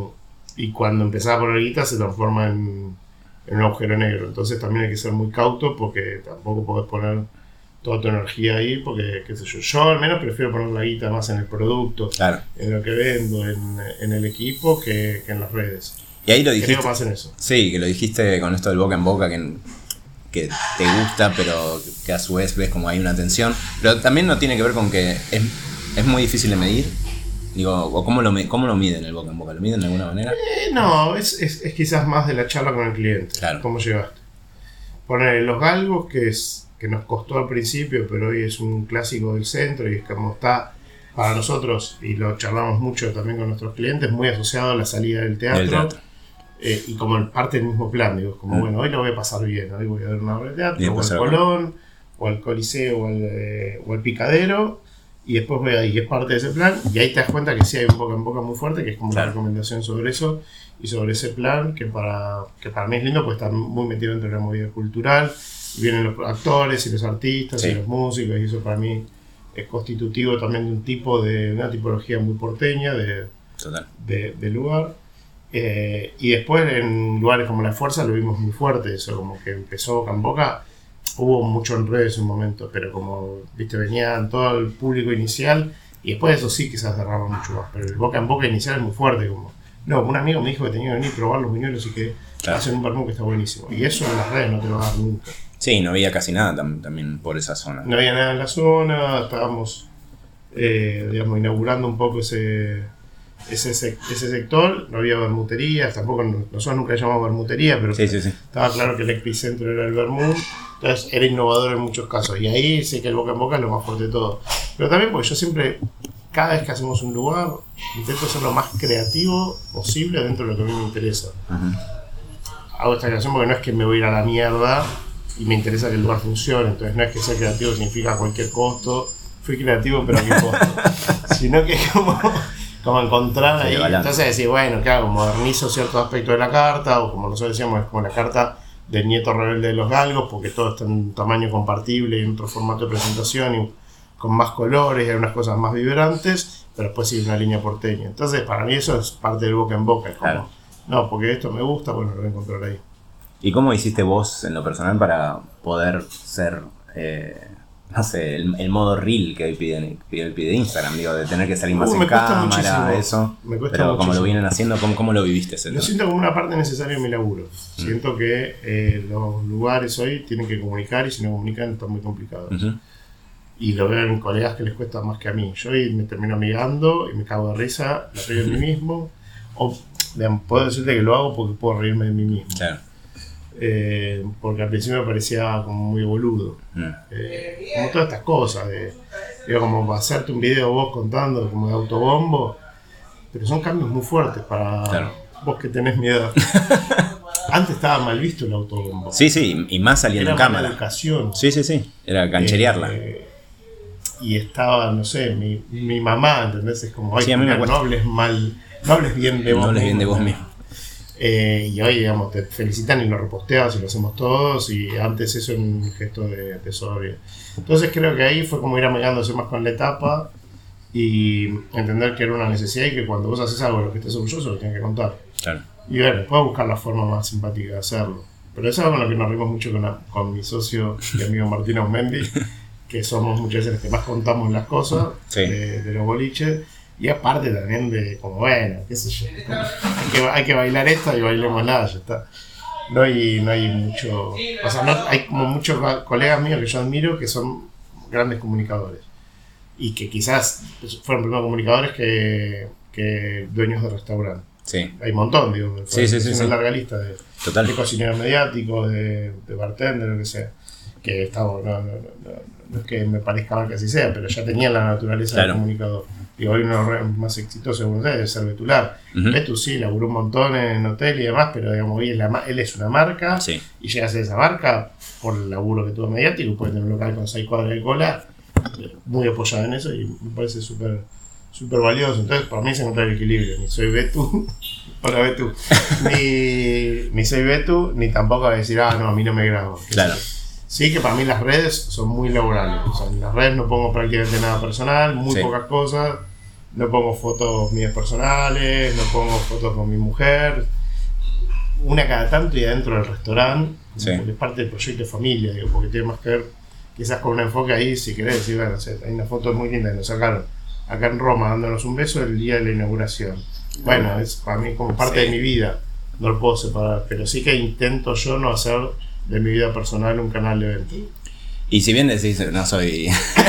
y cuando empezaba a poner guita, se transforma en, en un agujero negro. Entonces también hay que ser muy cauto porque tampoco podés poner toda tu energía ahí. Porque, qué sé yo, yo al menos prefiero poner la guita más en el producto, claro. en lo que vendo, en, en el equipo, que, que en las redes. Y ahí lo dijiste. Creo más en eso. Sí, que lo dijiste con esto del boca en boca, que, que te gusta, pero que a su vez ves como hay una tensión. Pero también no tiene que ver con que es, es muy difícil de medir. Digo, o cómo lo, cómo lo miden el boca en boca, ¿lo miden de alguna manera? Eh, no, es, es, es quizás más de la charla con el cliente. Claro. ¿Cómo llegaste? Poner los galgos, que es que nos costó al principio, pero hoy es un clásico del centro y es como está para nosotros, y lo charlamos mucho también con nuestros clientes, muy asociado a la salida del teatro. Del teatro. Eh, y como parte del mismo plan, digo, como mm. bueno, hoy lo voy a pasar bien, hoy voy a ver una obra de teatro, o al Colón, o al Coliseo, o al, eh, o al Picadero, y después voy ahí, es parte de ese plan, y ahí te das cuenta que sí hay un boca en boca muy fuerte, que es como claro. una recomendación sobre eso, y sobre ese plan, que para, que para mí es lindo, porque está muy metido dentro de la movida cultural, y vienen los actores y los artistas sí. y los músicos, y eso para mí es constitutivo también de un tipo de, una tipología muy porteña de, de, de lugar. Eh, y después en lugares como La Fuerza lo vimos muy fuerte, eso como que empezó boca en boca. Hubo mucho en redes en un momento, pero como, viste, venían todo el público inicial y después de eso sí quizás derrama mucho más, pero el boca en boca inicial es muy fuerte, como, no, un amigo me dijo que tenía que venir a probar los buñuelos y que claro. hacen un vermut que está buenísimo, y eso en las redes no te lo vas a dar nunca. Sí, no había casi nada tam- también por esa zona. No había nada en la zona, estábamos, eh, digamos, inaugurando un poco ese... Ese, ese sector, no había bermuterías, tampoco nosotros nunca llamamos bermutería, pero sí, sí, sí. estaba claro que el epicentro era el vermut, entonces era innovador en muchos casos, y ahí sé que el boca en boca es lo más fuerte de todo. Pero también porque yo siempre, cada vez que hacemos un lugar, intento ser lo más creativo posible dentro de lo que a mí me interesa. Uh-huh. Hago esta creación porque no es que me voy a ir a la mierda y me interesa que el lugar funcione, entonces no es que ser creativo significa a cualquier costo, fui creativo pero a qué costo, sino que es como... como encontrar ahí, entonces decir, bueno, claro, modernizo ciertos aspectos de la carta, o como nosotros decíamos, es como la carta del nieto rebelde de los galgos, porque todo está en un tamaño compartible y en otro formato de presentación, y con más colores y algunas cosas más vibrantes, pero después sigue una línea porteña. Entonces, para mí eso es parte del boca en boca, es como, claro. no, porque esto me gusta, bueno, lo voy a encontrar ahí. ¿Y cómo hiciste vos, en lo personal, para poder ser... Eh... no sé, el, el modo reel que hoy pide, pide, pide Instagram, digo, de tener que salir más uh, en cámara, muchísimo. Eso. Me cuesta pero muchísimo. Como lo vienen haciendo, ¿cómo, cómo lo viviste? Ese lo siento como una parte necesaria de mi laburo. Mm. Siento que eh, los lugares hoy tienen que comunicar y si no comunican están muy complicados. Uh-huh. Y lo veo en colegas que les cuesta más que a mí. Yo hoy me termino amigando y me cago de risa, la pego en mí mismo. O digamos, puedo decirte que lo hago porque puedo reírme de mí mismo. Claro. Eh, porque al principio me parecía como muy boludo, mm. eh, como todas estas cosas de, digo, como hacerte un video vos contando como de autobombo, pero son cambios muy fuertes para claro. vos que tenés miedo. Antes estaba mal visto el autobombo, sí, sí, y más saliendo en cámara, educación. Sí, sí, sí, era cancherearla. Eh, y estaba, no sé, mi, mi mamá, ¿entendés? Es como, ay, sí, a mí me no hables mal, no hables bien de vos no hables bien de vos mismo. mismo. Eh, y hoy, digamos, te felicitan y lo reposteas y lo hacemos todos, y antes eso era un gesto de, de soberbia. Entonces creo que ahí fue como ir amigándose más con la etapa y entender que era una necesidad y que cuando vos haces algo de lo que estés orgulloso lo tienes que contar. Claro. Y bueno, después buscar la forma más simpática de hacerlo. Pero eso es algo con lo que nos rimos mucho con, la, con mi socio y amigo Martín Aumendi, que somos muchas veces los que más contamos las cosas sí. de, de los boliches. Y aparte también de, como bueno, qué sé yo, hay que, hay que bailar esto y bailémosla, ya está. No hay, no hay mucho, o sea, no, hay como muchos colegas míos que yo admiro que son grandes comunicadores. Y que quizás fueron primero comunicadores que, que dueños de restaurantes. Sí. Hay un montón, digo, sí, sí, sí, una sí. larga lista de, de cocineros mediáticos, de, de bartender, lo que sea. Que está, no, no, no, no es que me parezca mal que así sea, pero ya tenían la naturaleza claro. del comunicador. Y hoy uno de los más exitosos de Buenos Aires debe ser Betular. Uh-huh. Betu sí, laburó un montón en hotel y demás, pero digamos, hoy es la, él es una marca sí. y llega a ser esa marca por el laburo que tuvo mediático, puede tener un local con seis cuadras de cola, muy apoyado en eso y me parece súper súper valioso. Entonces, para mí es encontrar el equilibrio. Ni soy Betu, hola Betu, ni, ni soy Betu, ni tampoco a decir, ah, no, a mí no me grabo. Claro. Sí, que para mí las redes son muy laborales. O sea, en las redes no pongo prácticamente nada personal, muy sí. pocas cosas. No pongo fotos mías personales, no pongo fotos con mi mujer. Una cada tanto y adentro del restaurante, sí. porque es parte del proyecto de familia, digo, porque tiene más que ver quizás con un enfoque ahí, si querés decir, bueno, o sea, hay una foto muy linda que nos sacaron acá en Roma dándonos un beso el día de la inauguración. Bueno, es para mí como parte sí. de mi vida, no lo puedo separar, pero sí que intento yo no hacer de mi vida personal un canal de venta. Y si bien decís, no soy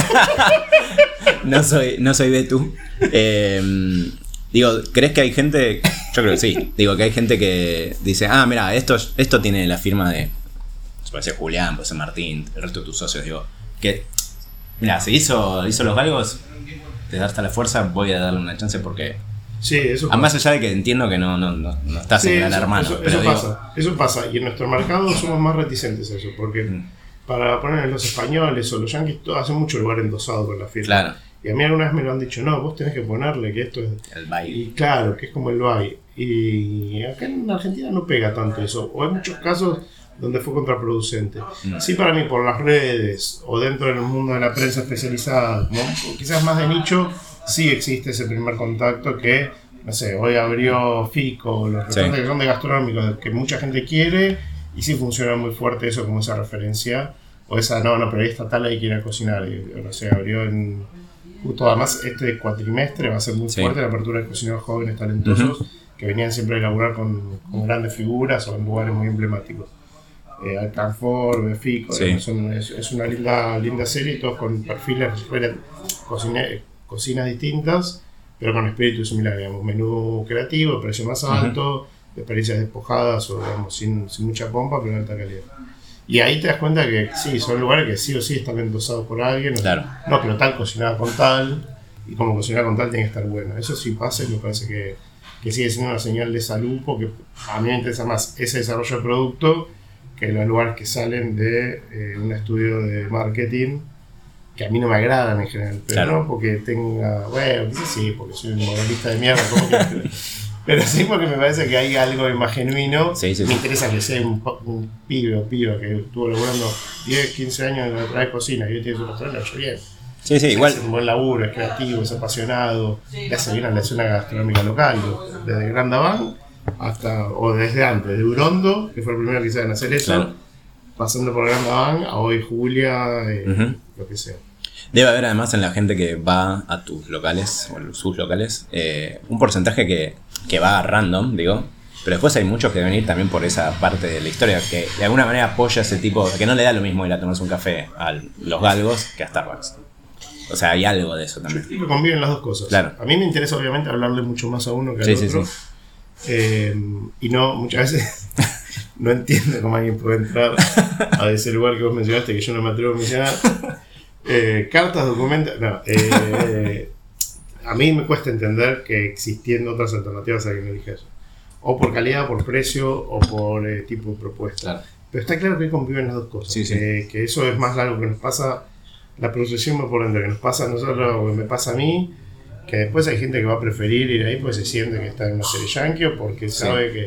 no soy no soy Betu, eh, digo, ¿crees que hay gente? Yo creo que sí, digo que hay gente que dice, ah, mira, esto, esto tiene la firma de, puede ser Julián, puede ser Martín, el resto de tus socios, digo, que mira, se hizo, hizo los galgos, te da hasta la fuerza, voy a darle una chance porque sí, eso pasa. Más allá de que entiendo que no, no, no, no estás sí, en Gran eso, Hermano. Eso, pero eso digo, pasa, eso pasa. Y en nuestro mercado somos más reticentes a eso, porque mm. para poner los españoles o los yanquis, todo hace mucho lugar endosado con la firma. Claro. Y a mí alguna vez me lo han dicho, no, vos tenés que ponerle que esto es... El baile. Y claro, que es como el baile. Y acá en Argentina no pega tanto eso. O hay muchos casos donde fue contraproducente. Mm. Sí, para mí, por las redes o dentro del mundo de la prensa especializada, ¿no? Quizás más de nicho, sí existe ese primer contacto que, no sé, hoy abrió Fico, los restaurantes sí. que son de gastronómicos, que mucha gente quiere, y sí funciona muy fuerte eso como esa referencia. O esa, no, no, pero ahí está tal, ahí quiere cocinar. Y, no sé, abrió en... Justo además este cuatrimestre va a ser muy sí. fuerte la apertura de cocineros jóvenes talentosos uh-huh. que venían siempre a elaborar con, con grandes figuras o en lugares muy emblemáticos. Eh, Alcanfor, Fico, sí. son, es, es una linda, linda serie, todos con perfiles, cocina, cocinas distintas, pero con espíritu similar, digamos, menú creativo, precio más alto, uh-huh. experiencias despojadas o digamos, sin, sin mucha pompa, pero de alta calidad. Y ahí te das cuenta que sí, son lugares que sí o sí están endosados por alguien. Claro. No, pero tal cocinaba con tal, y como cocinaba con tal tiene que estar bueno. Eso sí pasa y me parece que, que sigue siendo una señal de salud, porque a mí me interesa más ese desarrollo de producto que los lugares que salen de eh, un estudio de marketing, que a mí no me agradan en general, pero claro. no porque tenga, bueno, quizás sí, porque soy un moralista de mierda, como que... Pero sí, porque me parece que hay algo más genuino. Sí, sí, me sí. interesa que sea un, un pibe o piba que estuvo logrando diez, quince años en la otra cocina y hoy tiene su restaurante, lo bien. Sí, sí, igual. Es un buen laburo, es creativo, es apasionado, le hace bien a la escena gastronómica local, desde Gran Daván hasta, o desde antes, de Urondo, que fue el primero quizás en hacer eso, claro. pasando por Gran Daván, a hoy Julia, eh, uh-huh. lo que sea. Debe haber además en la gente que va a tus locales, o sus locales, eh, un porcentaje que, que va random, digo, pero después hay muchos que deben ir también por esa parte de la historia, que de alguna manera apoya ese tipo, que no le da lo mismo ir a tomarse un café a los galgos que a Starbucks. O sea, hay algo de eso también. Yo creo que conviven las dos cosas. Claro. A mí me interesa obviamente hablarle mucho más a uno que al sí, otro. Sí, sí. Eh, y no, muchas veces no entiendo cómo alguien puede entrar a ese lugar que vos mencionaste, que yo no me atrevo a mencionar. Eh, cartas, documentos, no, eh, a mí me cuesta entender que existiendo otras alternativas a quien elige eso, o por calidad, por precio, o por eh, tipo de propuesta. Claro. Pero está claro que conviven las dos cosas, sí, sí. Que, que eso es más algo que nos pasa, la procesión por dentro, que nos pasa a nosotros, o que me pasa a mí, que después hay gente que va a preferir ir ahí porque se siente que está en una serie yankee, o porque sí. sabe que,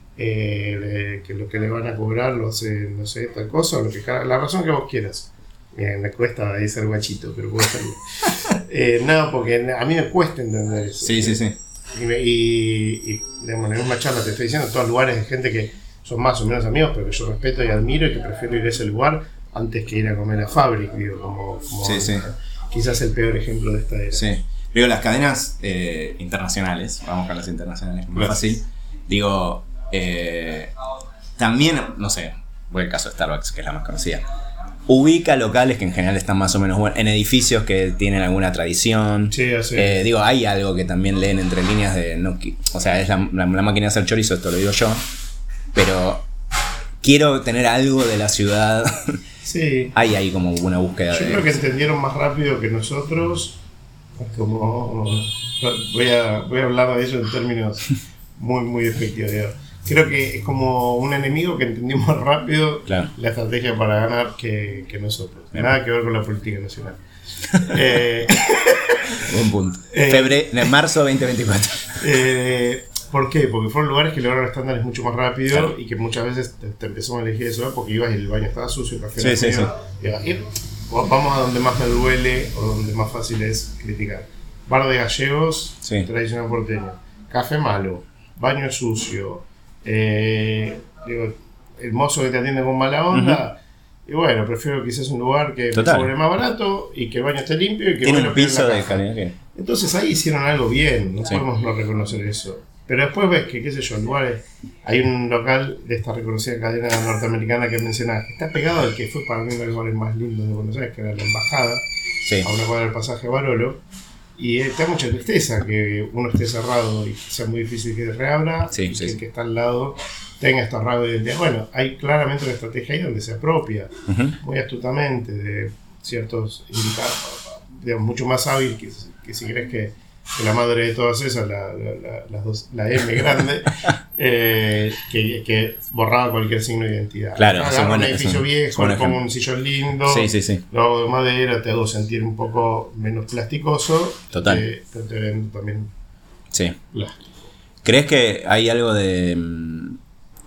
eh, que lo que le van a cobrar lo hace, no sé, tal cosa, o lo que, la razón que vos quieras. Bien, me cuesta ahí ser guachito, pero puedo hacerlo. eh, no, porque a mí me cuesta entender eso. Sí, sí, sí. Y, me, y, y digamos, en la misma charla te estoy diciendo, en todos lugares de gente que son más o menos amigos, pero que yo respeto y admiro y que prefiero ir a ese lugar antes que ir a comer a Fabric, digo, como, como sí, sí. quizás el peor ejemplo de esta era. Sí. Digo, las cadenas eh, internacionales, vamos con las internacionales, muy fácil. Digo, eh, también, no sé, voy al caso de Starbucks, que es la más conocida. Ubica locales que en general están más o menos buenos, en edificios que tienen alguna tradición. Sí, así. Eh, digo, hay algo que también leen entre líneas de. No, o sea, es la, la, la máquina de hacer chorizo, esto lo digo yo. Pero quiero tener algo de la ciudad. Sí. Hay ahí como una búsqueda. Yo de. Creo que entendieron más rápido que nosotros. Como. Voy a, voy a hablar de eso en términos muy, muy efectivos. Creo que es como un enemigo que entendimos más rápido claro. la estrategia para ganar que, que nosotros. Bien. Nada que ver con la política nacional. eh, Buen punto. Eh, Febrero, marzo veinte veinticuatro. Eh, ¿Por qué? Porque fueron lugares que lograron estándares mucho más rápido claro. y que muchas veces te, te empezamos a elegir eso porque ibas y el baño estaba sucio, el café sí, sí, sí. Ibas, y vamos a donde más me duele o donde más fácil es criticar. Bar de gallegos, sí. tradicional porteño. Café malo, baño sucio. Eh, digo, el mozo que te atiende con mala onda uh-huh. y bueno, prefiero quizás un lugar que me sobre más barato y que el baño esté limpio y que tiene un piso de calidad que... entonces ahí hicieron algo bien, no sí. podemos no reconocer eso, pero después ves que qué sé yo, en lugares hay un local de esta reconocida cadena norteamericana que mencionaba que está pegado al que fue para mí uno de los lugares más lindos de Buenos Aires, que era la Embajada, sí. a una cuadra del pasaje Barolo. Y está mucha tristeza que uno esté cerrado y sea muy difícil que reabra sí, y sí, que sí. el que está al lado tenga esta rabia de identidad. Bueno, hay claramente una estrategia ahí donde se apropia uh-huh. muy astutamente de ciertos indicadores, digamos, mucho más hábil que, que si crees que la madre de todas esas, la, la, la, las dos, la M grande, eh, que, que borraba cualquier signo de identidad. Claro, agarro es un buen- un edificio es un- viejo, es un le pongo ejemplo. un sillón lindo, Sí, sí, sí. lo hago de madera, te hago sentir un poco menos plasticoso. Total. eh, pero te vendo también Sí. plástico. ¿Crees que hay algo de. mm,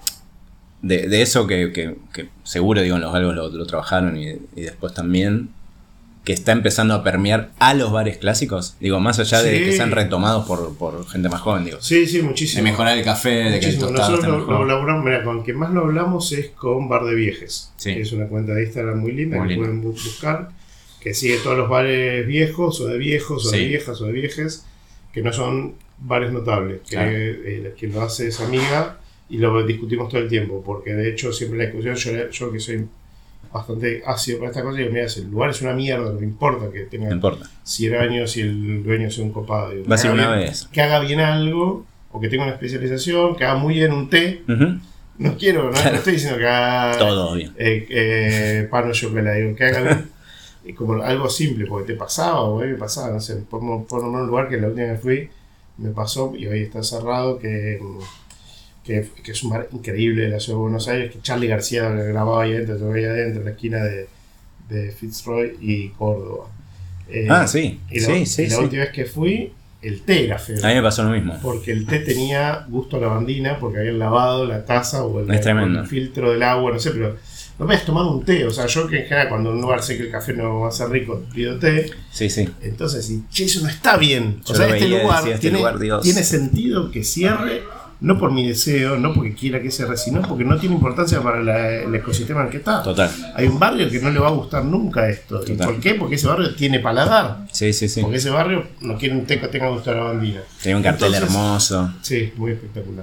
de, de eso que, que, que seguro, digo, en los galgos lo, lo trabajaron y, y después también, que está empezando a permear a los bares clásicos? Digo, más allá de Sí. que sean retomados por, por gente más joven, digo. Sí, sí, De muchísimo. mejorar el café, de que el Muchísimo. tostado Nosotros esté lo, lo mejor. elaboramos, mira, con quien más lo hablamos es con Bar de Viejes, Sí. que es una cuenta de Instagram muy linda Muy que linda. pueden bu- buscar, que sigue todos los bares viejos o de viejos o Sí. de viejas o de viejes, que no son bares notables, que Claro. eh, quien lo hace es amiga y lo discutimos todo el tiempo, porque de hecho siempre la discusión, yo, yo que soy bastante ácido para esta cosa, digo, mira, si el lugar es una mierda, no me importa que tenga No importa. cien años y el dueño sea un copado. Digo, Va a ser que haga una bien- vez. Que haga bien algo, o que tenga una especialización, que haga muy bien un té. Ujú. No quiero, no, no estoy diciendo que haga Todo bien. eh, eh, pan o chocolate, digo, que haga bien. Y como algo simple, porque te pasaba, o me pasaba, no sé, por, por nombrar un lugar que la última vez fui, me pasó, y hoy está cerrado, que, que, que es un bar increíble de la ciudad de Buenos Aires, que Charly García grababa ahí adentro, yo veía adentro, en la esquina de, de Fitzroy y Córdoba. Eh, Ah, sí. y la, Sí, sí, y la sí. última vez que fui, el té era feo. A mí me pasó lo mismo. Porque el té tenía gusto a lavandina, porque habían lavado la taza o el, Es tremendo. o el filtro del agua, no sé, pero no me habías tomado un té. O sea, yo que en general cuando en un lugar sé que el café no va a ser rico, pido té. Sí, sí. Entonces, si che, eso no está bien. O Yo sea, lo este veía y lugar, decía, este tiene, lugar, Dios. tiene sentido que cierre, no por mi deseo, no porque quiera que cierre, sino porque no tiene importancia para la- el ecosistema en el que está. Total. Hay un barrio que no le va a gustar nunca esto. ¿Y Total. por qué? Porque ese barrio tiene paladar. Sí, sí, sí. Porque ese barrio no quiere un té que tenga gusto a lavandina. Tenía un cartel Entonces, hermoso. Sí, muy espectacular.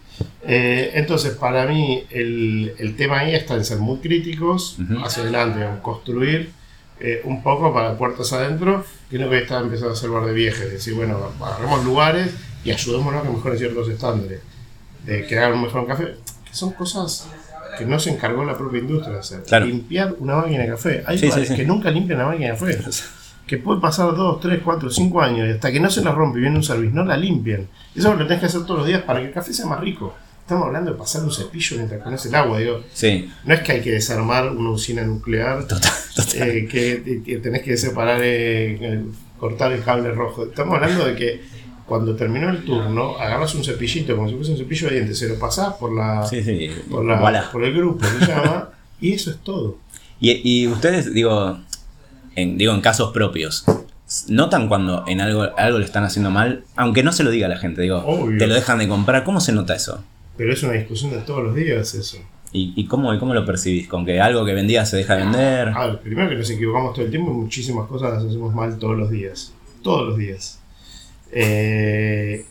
Eh, entonces, para mí, el, el tema ahí está en ser muy críticos Ujú. hacia adelante, en construir eh, un poco para puertas adentro, que es lo que está empezando a hacer Bar de Viejes. Es decir, bueno, agarremos lugares y ayudémonos a que mejoren ciertos estándares, de que hagan un mejor café, que son cosas que no se encargó la propia industria de hacer. Claro. Limpiar una máquina de café. Hay Sí, lugares sí, sí. que nunca limpian la máquina de café. Que puede pasar dos, tres, cuatro, cinco años y hasta que no se la rompe y viene un service, no la limpian. Eso lo tenés que hacer todos los días para que el café sea más rico. Estamos hablando de pasar un cepillo mientras pones el agua, digo. Sí. No es que hay que desarmar una usina nuclear, Total, total. eh, que, que tenés que separar, eh, el- cortar el cable rojo. Estamos hablando de que cuando terminó el turno, agarras un cepillito como si fuese un cepillo de dientes, se lo pasás por la, Sí, sí. por, la Voilà. por el grupo, se llama, y eso es todo. Y, y ustedes, digo en, digo, en casos propios, ¿notan cuando en algo, algo le están haciendo mal? Aunque no se lo diga a la gente, digo, Obvio. te lo dejan de comprar. ¿Cómo se nota eso? Pero es una discusión de todos los días eso. ¿Y, y cómo, y cómo lo percibís? ¿Con que algo que vendía se deja de vender? A ver, primero que nos equivocamos todo el tiempo y muchísimas cosas las hacemos mal todos los días. Todos los días. Eh,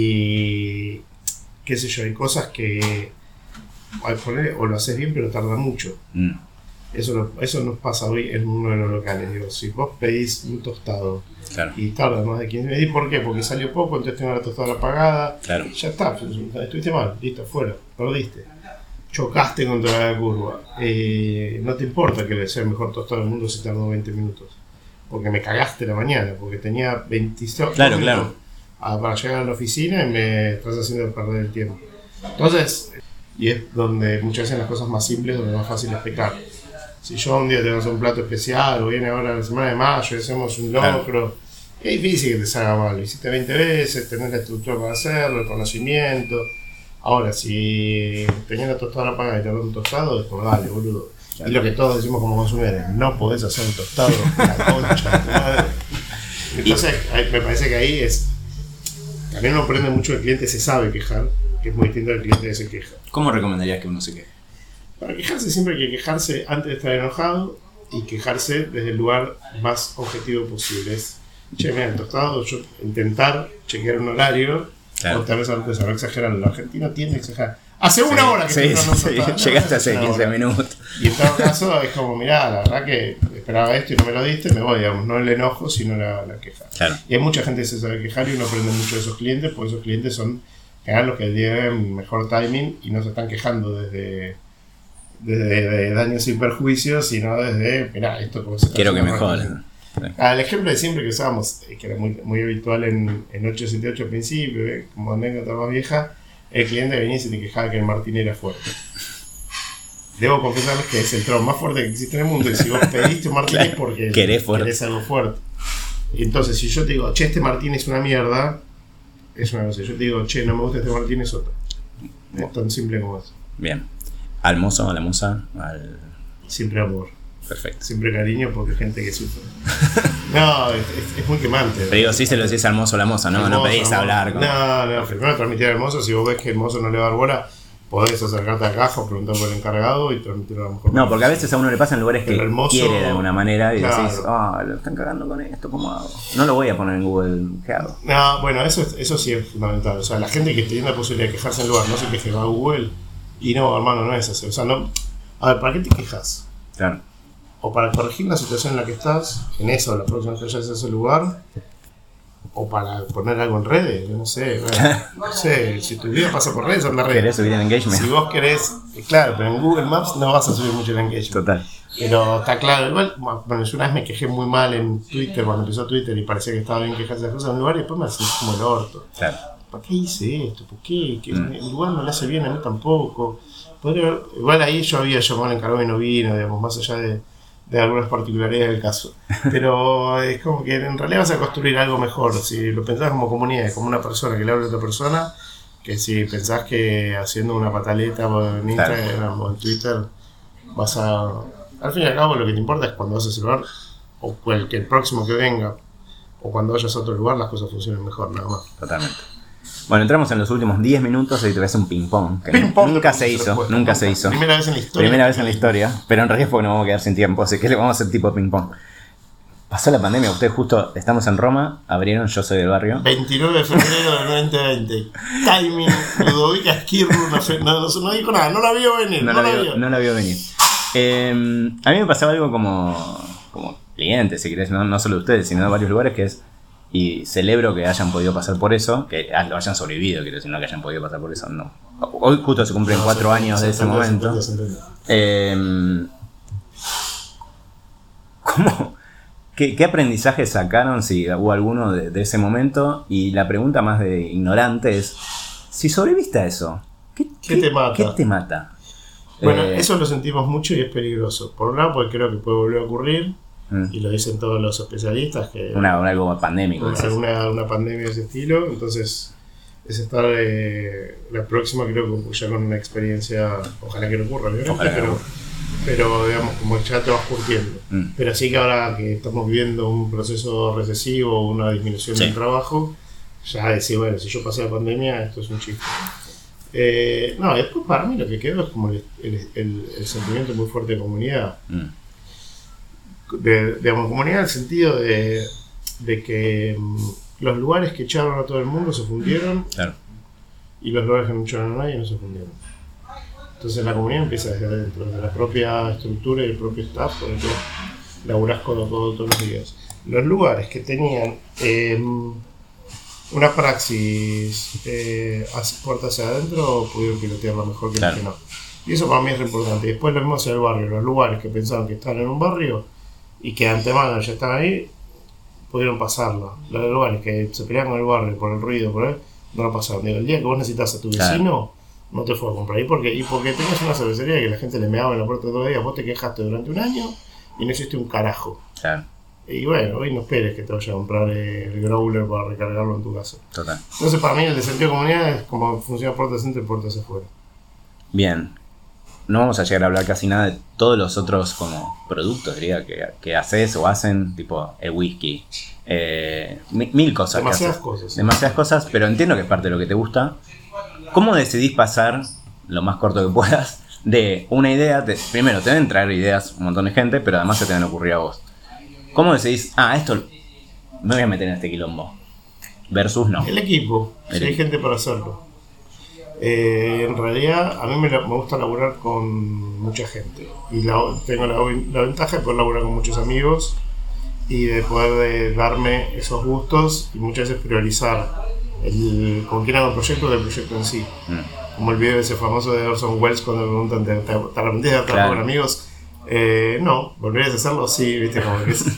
y qué sé yo, hay cosas que al poner, o lo haces bien pero tarda mucho. Mm, Eso, lo- eso nos pasa hoy en uno de los locales. Digo, si vos pedís un tostado claro, y tarda más de quince minutos, ¿y por qué? Porque salió poco, entonces tengo la tostada apagada. claro. Ya está, pues, estuviste mal, listo, fuera, perdiste. Chocaste contra la curva. Eh, no te importa que sea el mejor tostado del mundo si tardó veinte minutos. Porque me cagaste la mañana, porque tenía veintiséis Claro, minutos claro. a- para llegar a la oficina y me estás haciendo perder el tiempo. Entonces, y es donde muchas veces las cosas más simples, donde es más fácil es pecar. Si yo un día tengo que hacer un plato especial, o viene ahora la semana de mayo y hacemos un Claro. locro, es difícil que te salga mal. Lo hiciste veinte veces, tenés la estructura para hacerlo, el conocimiento. Ahora, si tenías la tostada apagada y te das un tostado, es como dale, boludo. Claro. Y lo que todos decimos como consumidores, no podés hacer un tostado, la concha de tu madre. Entonces, ahí- me parece que ahí es. También uno aprende mucho, el cliente se sabe quejar, que es muy distinto al cliente que se queja. ¿Cómo recomendarías que uno se queje? Para quejarse siempre hay que quejarse antes de estar enojado y quejarse desde el lugar más objetivo posible. Es, che, mira, el tostado, yo intentar chequear un horario, Claro. o tal vez antes de exagerar. El argentino tiende a exagerar. Hace una Sí, hora que sí, estoy esperando un sí, tostado. No, llegaste no, hace una quince hora. minutos. Y en todo caso es como, mirá, la verdad que esperaba esto y no me lo diste, me voy, digamos, no el enojo, sino la, la queja. Claro. Y hay mucha gente que se sabe quejar y uno aprende mucho de esos clientes, porque esos clientes son en general los que tienen mejor timing y no se están quejando desde, desde de daños y perjuicios, sino desde, mirá, esto como se está Quiero que haciendo mejore. mal. Ah, el ejemplo de siempre que usábamos, que era muy, muy habitual en, en ocho sesenta y ocho al principio, ¿eh? Como anécdota más vieja, el cliente venía y se te quejaba que el Martín era fuerte. Debo confesarles que es el trago más fuerte que existe en el mundo, y si vos pediste un Martín es porque querés, querés algo fuerte. Y entonces, si yo te digo, che, este Martín es una mierda, es una cosa. Yo te digo, che, no me gusta este Martín, es otra. Es tan simple como eso. Bien. Al mozo, a la musa, al... Siempre amor. Perfecto. Siempre cariño, porque hay gente que sufre. No, es, es, es muy quemante. Pero digo, sí se lo decís al mozo o la moza, ¿no? Al No mozo, pedís al hablar. mozo. Con... No, no, primero transmitir al mozo. Si vos ves que el mozo no le va a dar bola, podés acercarte a caja, preguntar por el encargado y transmitirlo a lo mejor. No, porque a veces a uno le pasa en lugares que mozo, quiere de alguna manera y claro. decís, ah, oh, lo están cagando con esto, ¿cómo hago? No lo voy a poner en Google, ¿qué hago? No, bueno, eso, eso sí es fundamental. O sea, la gente que tiene la posibilidad de quejarse en el lugar no se queje, va a Google. Y no, hermano, no es así. O sea, no. A ver, ¿para qué te quejas? Claro. O para corregir la situación en la que estás, en eso, la próxima vez que vayas a ese lugar, o para poner algo en redes, yo no sé, bueno, no sé, si tu vida pasa por redes, anda a redes. ¿Querés subir el engagement? Si vos querés, claro, pero en Google Maps no vas a subir mucho el engagement. Total. Pero está claro, igual, bueno, yo una vez me quejé muy mal en Twitter, cuando empezó Twitter, y parecía que estaba bien quejarse de las cosas en un lugar, y después me sentí como el orto. Claro. ¿Para qué hice esto? ¿Por qué? Que Mm. el lugar no le hace bien a mí tampoco. Podría, igual ahí yo había llamado al encargado y no vino, digamos, más allá de, de algunas particularidades del caso. Pero es como que en realidad vas a construir algo mejor. Si lo pensás como comunidad, como una persona que le habla a otra persona, que si pensás que haciendo una pataleta en Instagram claro. o en Twitter, vas a... Al fin y al cabo lo que te importa es cuando vas a ese lugar, o el, que el próximo que venga, o cuando vayas a otro lugar, las cosas funcionen mejor, nada más. Totalmente. Bueno, entramos en los últimos diez minutos y te voy a hacer un ping-pong. Que ping -pong nunca se hizo, nunca, nunca se hizo. Primera vez en la historia. Primera vez en la historia, pero en realidad es porque nos vamos a quedar sin tiempo, así que le vamos a hacer tipo ping-pong. Pasó la pandemia, ustedes justo estamos en Roma, abrieron Yo Soy del Barrio. veintinueve de febrero del veinte veinte. Timing, Ludovica Esquirru, no, sé, no, no, no dijo nada, no la vio venir. No, no la, la vio, vio. no la vio venir. Eh, a mí me pasaba algo como, como cliente, si querés, no, no solo de ustedes, sino de varios lugares, que es... Y celebro que hayan podido pasar por eso, que lo hayan sobrevivido, quiero decir, no que hayan podido pasar por eso, no. Hoy justo se cumplen no, cuatro se, años se, de ese se momento. Se entiende, se entiende. Eh, ¿Cómo? ¿Qué, ¿Qué aprendizaje sacaron, si hubo alguno de, de ese momento? Y la pregunta más de ignorante es, si sobreviviste a eso, ¿qué, ¿Qué, ¿qué te mata? ¿Qué te mata? Bueno, eh, eso lo sentimos mucho y es peligroso. Por un lado, porque creo que puede volver a ocurrir. Y lo dicen todos los especialistas que una, una algo pandémico una, una, una pandemia de ese estilo, entonces es estar eh, la próxima creo que ya con una experiencia, ojalá que no ocurra, ojalá pero, no. pero digamos como ya te vas curtiendo, mm. pero sí que ahora que estamos viviendo un proceso recesivo, una disminución sí. del trabajo, ya decir bueno, si yo pasé la pandemia esto es un chiste. Eh, no, después para mí lo que quedó es como el, el, el, el sentimiento muy fuerte de comunidad. Mm. De, digamos, comunidad en el sentido de, de que um, los lugares que echaron a todo el mundo se fundieron claro. y los lugares que no echaron a nadie no se fundieron. Entonces la comunidad empieza desde adentro, desde la propia estructura y el propio staff con el que laburás codo a codo todos los días. Los lugares que tenían eh, una praxis eh, puertas hacia adentro pudieron pilotearla mejor que claro. los que no. Y eso para mí es re importante. Y después lo mismo hacia el barrio. Los lugares que pensaban que estaban en un barrio y que antemano ya están ahí, pudieron pasarlo. Los lugares que se pelean con el barrio por el ruido, por ahí, no lo pasaron. Digo, el día que vos necesitas a tu vecino, claro. no te fue a comprar. ¿Y por qué? Y porque tenías una cervecería que la gente le meaba en la puerta todos los días, vos te quejaste durante un año y no hiciste un carajo. Claro. Y bueno, hoy no esperes que te vaya a comprar el growler para recargarlo en tu casa. Total. Entonces para mí el de sentido de comunidad es como funciona puertas adentro y puertas afuera. Bien. No vamos a llegar a hablar casi nada de todos los otros como productos, diría, que, que haces o hacen, tipo el whisky, eh, mil, mil cosas. Demasiadas cosas. Demasiadas cosas, pero entiendo que es parte de lo que te gusta. ¿Cómo decidís pasar, lo más corto que puedas, de una idea? Te, primero, te deben traer ideas un montón de gente, pero además se te deben ocurrir a vos. ¿Cómo decidís, ah, esto me voy a meter en este quilombo? Versus no. El equipo, el si hay gente para hacerlo. Eh, en realidad a mí me, me gusta laburar con mucha gente y la, tengo la, la ventaja de poder laburar con muchos amigos y de poder de darme esos gustos y muchas veces priorizar el, con quién hago el proyecto del proyecto en sí. Mm. Como el video ese famoso de Orson Welles cuando me preguntan ¿te, te, te arrepentís de trabajar claro. con amigos? Eh, no, ¿volverías a hacerlo? Sí, viste como que es,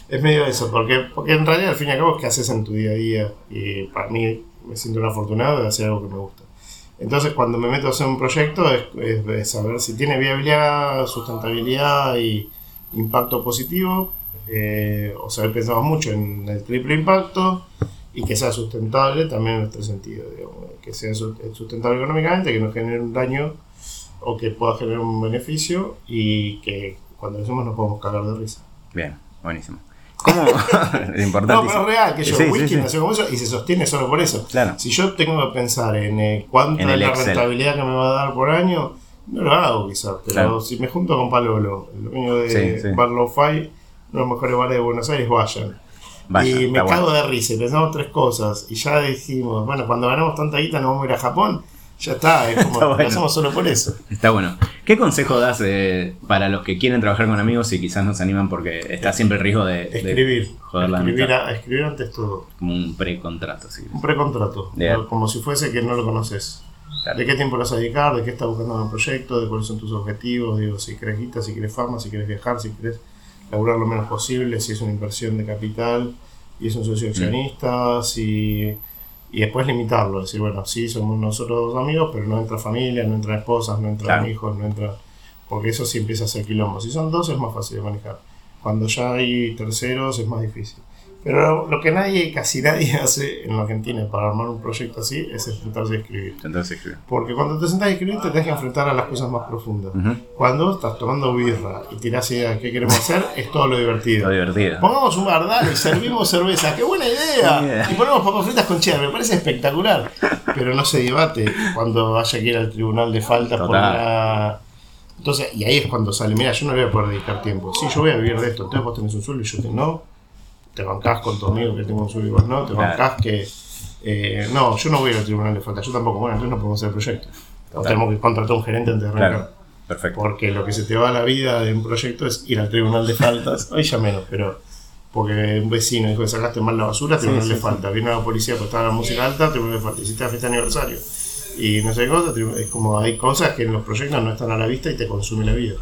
es medio eso, porque, porque en realidad al fin y al cabo es que haces en tu día a día. Y para mí me siento un afortunado de hacer algo que me gusta. Entonces cuando me meto a hacer un proyecto es, es, es saber si tiene viabilidad, sustentabilidad y impacto positivo. Eh, o sea, pensamos mucho en el triple impacto y que sea sustentable también en nuestro sentido, digamos, que sea sustentable económicamente, que no genere un daño o que pueda generar un beneficio y que cuando lo hacemos nos podemos cagar de risa. Bien, buenísimo. ¿Cómo? Es importante. No, pero es real, que yo sí, whisky sí, sí. nació como eso y se sostiene solo por eso. Claro. Si yo tengo que pensar en eh, cuánta En es el la Excel. rentabilidad que me va a dar por año, no lo hago quizás, pero Claro. si me junto con Palolo, el dueño de Sí, sí. Bar Lo-Fi, uno de los mejores bares de Buenos Aires, vayan. Vaya, y me está cago bueno. de risa y pensamos tres cosas y ya dijimos, bueno, cuando ganamos tanta guita nos vamos a ir a Japón, ya está, es como Está lo bueno. hacemos solo por eso. Está bueno. ¿Qué consejo das eh, para los que quieren trabajar con amigos y quizás no se animan porque está siempre el riesgo de, de Escribir, joder la escribir, mitad? a- escribir antes todo, Como un precontrato, sí. un precontrato, Bien. ¿no? Como si fuese que no lo conoces. Claro. ¿De qué tiempo lo vas a dedicar? ¿De qué estás buscando en el proyecto? ¿De cuáles son tus objetivos? Digo, si querés guita, si querés fama, si querés viajar, si querés laburar lo menos posible, si es una inversión de capital y es un socio accionista, si... y después limitarlo, decir, bueno, sí, somos nosotros dos amigos, pero no entra familia, no entran esposas, no entran Claro. hijos, no entra... porque eso sí empieza a ser quilombo. Si son dos es más fácil de manejar. Cuando ya hay terceros es más difícil. Pero lo, lo que nadie, casi nadie hace en la Argentina para armar un proyecto así es sentarse a escribir. Entonces escribe. Porque cuando te sentás a escribir te tenés que enfrentar a las cosas más profundas. Ujú. Cuando estás tomando birra y tirás ideas de qué queremos hacer, es todo lo divertido. Lo divertido. Pongamos un bar, dale, servimos cerveza, qué buena idea. Yeah. Y ponemos papas fritas con cheddar, me parece espectacular. Pero no se debate cuando haya que ir al tribunal de faltas por Total. una... Entonces, y ahí es cuando sale, mira, yo no le voy a poder dedicar tiempo. Sí, yo voy a vivir de esto, entonces vos tenés un sueldo y yo te no. Te bancás con tu amigo que tengo un sueldo y vos no. Te Claro. bancás que... eh, no, yo no voy a ir al tribunal de faltas, yo tampoco. Bueno, entonces no podemos hacer el proyecto. O Total. tenemos que contratar a un gerente antes de arrancar. Claro. Perfecto. Porque lo que se te va a la vida de un proyecto es ir al tribunal de faltas. Hoy ya menos, pero porque un vecino dijo que sacaste mal la basura, tribunal Sí, de sí, falta. Viene la policía porque estaba la música alta, tribunal de falta. Hiciste la fiesta de aniversario. Y no sé qué cosa, tribu- es como hay cosas que en los proyectos no están a la vista y te consume la vida.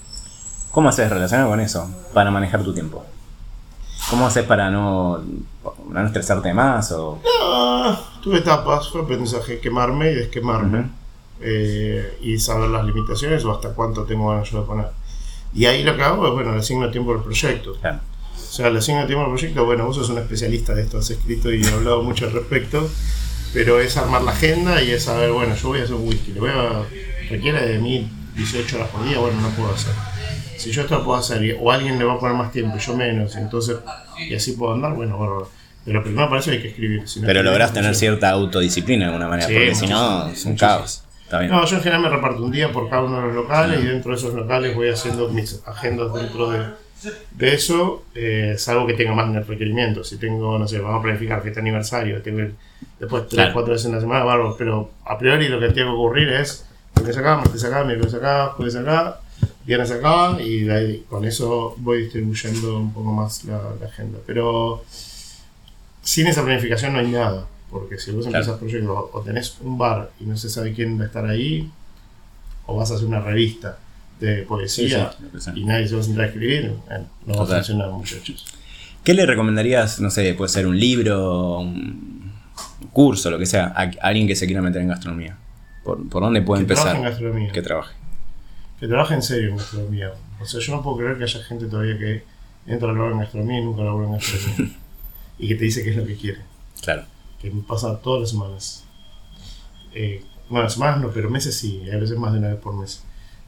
¿Cómo haces relacionado con eso para manejar tu tiempo? ¿Cómo haces para no, para no estresarte más? O... Ah, tuve etapas, fue aprendizaje, quemarme y desquemarme. Ujú. eh, y saber las limitaciones o hasta cuánto tengo ganas yo de poner. Y ahí lo que hago es, bueno, le asigno tiempo al proyecto. Claro. O sea, le asigno tiempo al proyecto, bueno, vos sos un especialista de esto, has escrito y hablado mucho al respecto, pero es armar la agenda y es saber, bueno, yo voy a hacer un whisky, le voy a, requiere de mí dieciocho horas por día, bueno, no puedo hacer. Si yo esto lo puedo hacer y- o alguien le va a poner más tiempo y yo menos, entonces, y así puedo andar, bueno, bueno. Pero primero para eso hay que escribir. Si no Pero escribís, lográs no tener funciona. cierta autodisciplina de alguna manera, Sí, porque si no muchísimo, es un muchísimo. caos. Está bien. No, yo en general me reparto un día por cada uno de los locales y dentro de esos locales voy haciendo mis agendas dentro de, de eso, eh, salvo que tenga más en el requerimiento. Si tengo, no sé, vamos a planificar fiesta de aniversario, tengo el- después tres, Claro. cuatro veces en la semana, bárbaro, pero a priori lo que tiene que ocurrir es lunes acá, martes acá, miércoles acá, jueves acá, viernes acá, y de ahí, con eso voy distribuyendo un poco más la, la agenda. Pero sin esa planificación no hay nada. Porque si vos Claro. empezás proyectos o- o tenés un bar y no se sabe quién va a estar ahí, o vas a hacer una revista de poesía Sí, sí, lo que sea. y nadie se va a sentar a escribir, eh, no va a Total. funcionar, muchachos. ¿Qué le recomendarías, no sé, puede ser un libro, un curso, lo que sea, a a alguien que se quiera meter en gastronomía? ¿Por, por dónde puede Que trabaje en empezar? gastronomía. Que trabaje. Que trabaje en serio en gastronomía. O sea, yo no puedo creer que haya gente todavía que entra a trabajar en gastronomía y nunca labora en gastronomía. Y que te dice qué es lo que quiere. Claro. Que me pasa todas las semanas. Eh, bueno, semanas no, pero meses sí, a veces más de una vez por mes.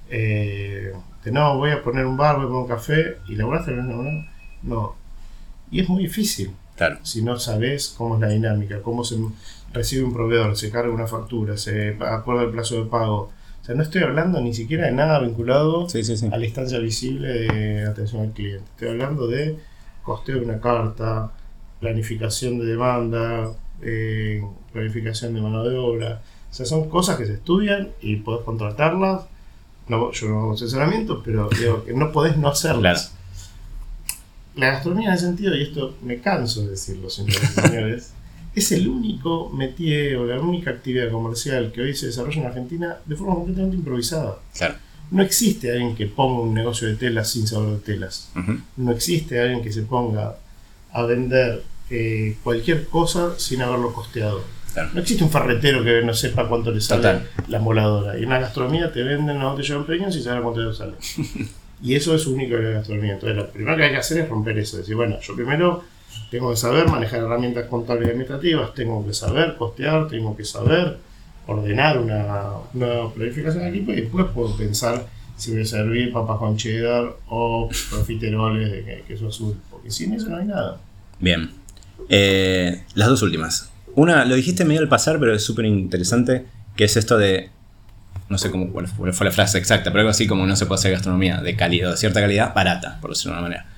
Eh, de no, voy a poner un bar, voy a poner un café, y laboraste, no, no, no. Y es muy difícil Claro. si no sabes cómo es la dinámica, cómo se recibe un proveedor, se carga una factura, se acuerda el plazo de pago. O sea, no estoy hablando ni siquiera de nada vinculado Sí, sí, sí. a la instancia visible de atención al cliente. Estoy hablando de costeo de una carta, planificación de demanda, eh, planificación de mano de obra. O sea, son cosas que se estudian y podés contratarlas. No, yo no hago asesoramiento, pero digo que no podés no hacerlas. La gastronomía en ese sentido, y esto me canso de decirlo, señores y señores, es el único métier o la única actividad comercial que hoy se desarrolla en Argentina de forma completamente improvisada. Claro. No existe alguien que ponga un negocio de telas sin saber de telas. Uh-huh. No existe alguien que se ponga a vender eh, cualquier cosa sin haberlo costeado. Claro. No existe un ferretero que no sepa cuánto le sale Total. la moladora. Y en la gastronomía te venden una botella de empeños y saben cuánto le sale. Y eso es único de la gastronomía. Entonces lo primero que hay que hacer es romper eso. Decir, bueno, yo primero tengo que saber manejar herramientas contables y administrativas, tengo que saber costear, tengo que saber ordenar una, una planificación de equipo y después puedo pensar si voy a servir papas con cheddar o profiteroles de queso azul. Porque sin eso no hay nada. Bien. Eh, las dos últimas. Una, lo dijiste medio al pasar, pero es súper interesante, que es esto de, no sé cómo bueno, fue la frase exacta, pero algo así como no se puede hacer gastronomía de calidad, de cierta calidad, barata, por decirlo de una manera.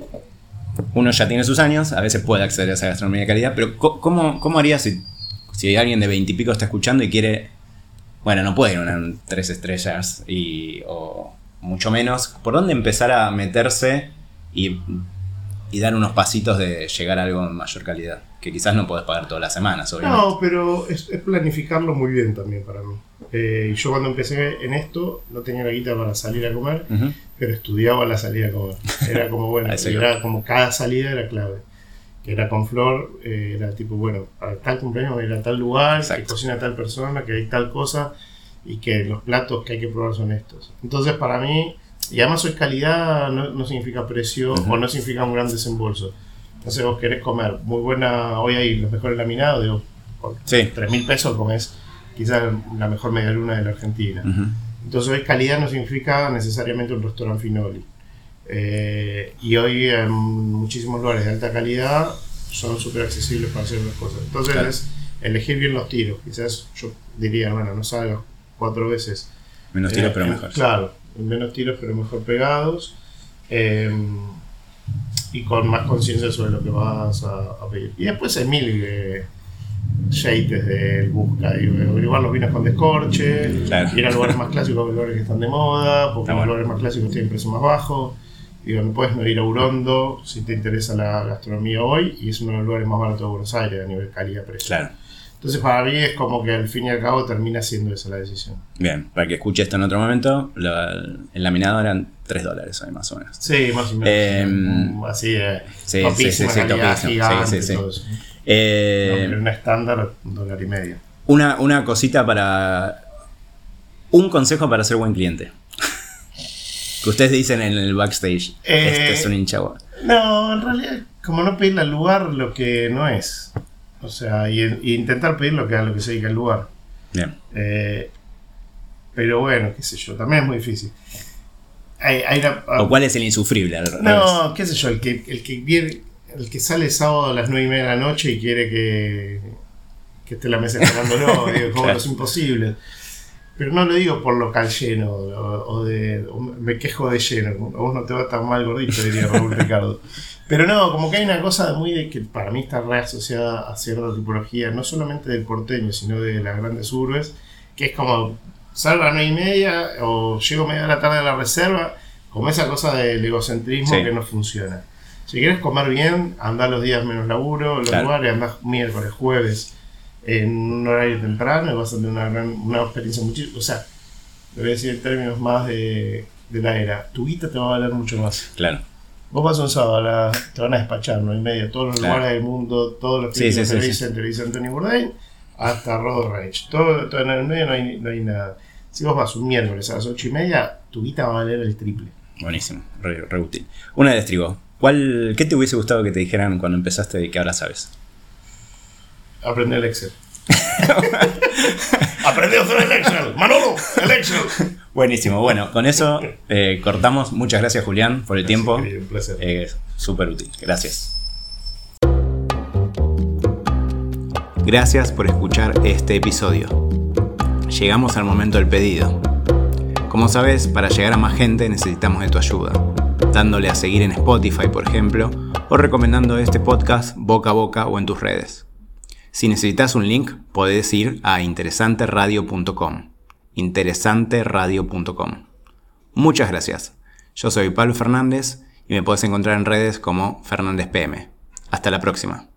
Uno ya tiene sus años, a veces puede acceder a esa gastronomía de calidad, pero ¿cómo, cómo harías si, si alguien de veintipico está escuchando y quiere, bueno, no puede ir a una tres estrellas y, o mucho menos, ¿por dónde empezar a meterse y... y dar unos pasitos de llegar a algo de mayor calidad? Que quizás no podés pagar todas las semanas, obviamente. No, pero es, es planificarlo muy bien también para mí. Eh, yo cuando empecé en esto no tenía la guita para salir a comer, uh-huh. pero estudiaba la salida a comer. Era como, bueno, era como cada salida era clave. Que era con Flor, eh, era tipo, bueno, para tal cumpleaños ir a tal lugar, Exacto. que cocina tal persona, que hay tal cosa, y que los platos que hay que probar son estos. Entonces para mí... Y además hoy calidad no, no significa precio uh-huh. o no significa un gran desembolso. Entonces vos querés comer muy buena, hoy hay los mejores laminados, digo, por sí. tres mil pesos comés quizás la mejor media luna de la Argentina. Uh-huh. Entonces hoy calidad no significa necesariamente un restaurante Finoli. Eh, y hoy en muchísimos lugares de alta calidad son súper accesibles para hacer las cosas. Entonces claro. es elegir bien los tiros. Quizás yo diría, bueno, no salgas cuatro veces. Menos tiros eh, pero eh, mejor. Claro. Menos tiros pero mejor pegados eh, y con más conciencia sobre lo que vas a, a pedir. Y después hay mil eh, yates de busca, digo, averiguar los vinos con descorche, claro. ir a lugares más clásicos que lugares que están de moda, porque los bueno. lugares más clásicos tienen precio más bajo. Digo, no puedes no ir a Urondo si te interesa la gastronomía hoy, y es uno de los lugares más baratos de Buenos Aires a nivel calidad-precio. Claro. Entonces para mí es como que al fin y al cabo termina siendo esa la decisión. Bien, para que escuche esto en otro momento, lo, el laminado eran tres dólares hoy más o menos. Sí, más o menos. Eh, así de sí, topísima sí, sí, calidad, sí, gigante, sí, sí, sí. todo eso. Eh, no, un estándar, un dólar y medio. Una, una cosita para... Un consejo para ser buen cliente. Que ustedes dicen en el backstage, eh, este es un hincha. No, en realidad, como no pedirle al lugar lo que no es. O sea, y, y intentar pedir lo que a lo que se dedica el lugar. Bien. Eh, pero bueno, qué sé yo, también es muy difícil. Hay, hay una, uh, ¿O cuál es el insufrible? No, qué sé yo, el que, el que viene, el que sale sábado a las nueve y media de la noche y quiere que, que esté la mesa esperándolo, digo, como claro. es imposible. Pero no lo digo por local lleno, o, o de o me quejo de lleno, a vos no te va tan mal gordito, diría Raúl Ricardo. Pero no, como que hay una cosa muy de que para mí está re asociada a cierta tipología, no solamente del porteño, sino de las grandes urbes, que es como, salgo a las nueve y media, o llego media de la tarde a la reserva, como esa cosa del egocentrismo sí. que no funciona. Si quieres comer bien, andá los días menos laburo, los claro. lugares, andás miércoles, jueves, en un horario temprano, y vas a tener una, gran, una experiencia muchísimo. O sea, lo voy a decir en términos más de, de la era, tu guita te va a valer mucho más. Claro. Vos vas un sábado, la, te van a despachar, no hay medio, todos los claro. lugares del mundo, todos los que sí, sí, televisan, sí. televisan Tony Bourdain, hasta Road Rage. Todo, todo en el medio no hay, no hay nada. Si vos vas un miércoles a las ocho y media, tu guita va a valer el triple. Buenísimo, re, re útil. Una de estribo. ¿Cuál, ¿Qué te hubiese gustado que te dijeran cuando empezaste y que ahora sabes? Aprender el Excel. Aprendí a hacer el Excel. Manolo, el Excel. Buenísimo. Bueno, con eso eh, cortamos. Muchas gracias, Julián, por el gracias, tiempo. Querido, un placer. Eh, Súper útil. Gracias. Gracias por escuchar este episodio. Llegamos al momento del pedido. Como sabes, para llegar a más gente necesitamos de tu ayuda, dándole a seguir en Spotify, por ejemplo, o recomendando este podcast boca a boca o en tus redes. Si necesitas un link, podés ir a interesante radio punto com. interesante radio punto com. Muchas gracias. Yo soy Pablo Fernández y me podés encontrar en redes como Fernández P M. Hasta la próxima.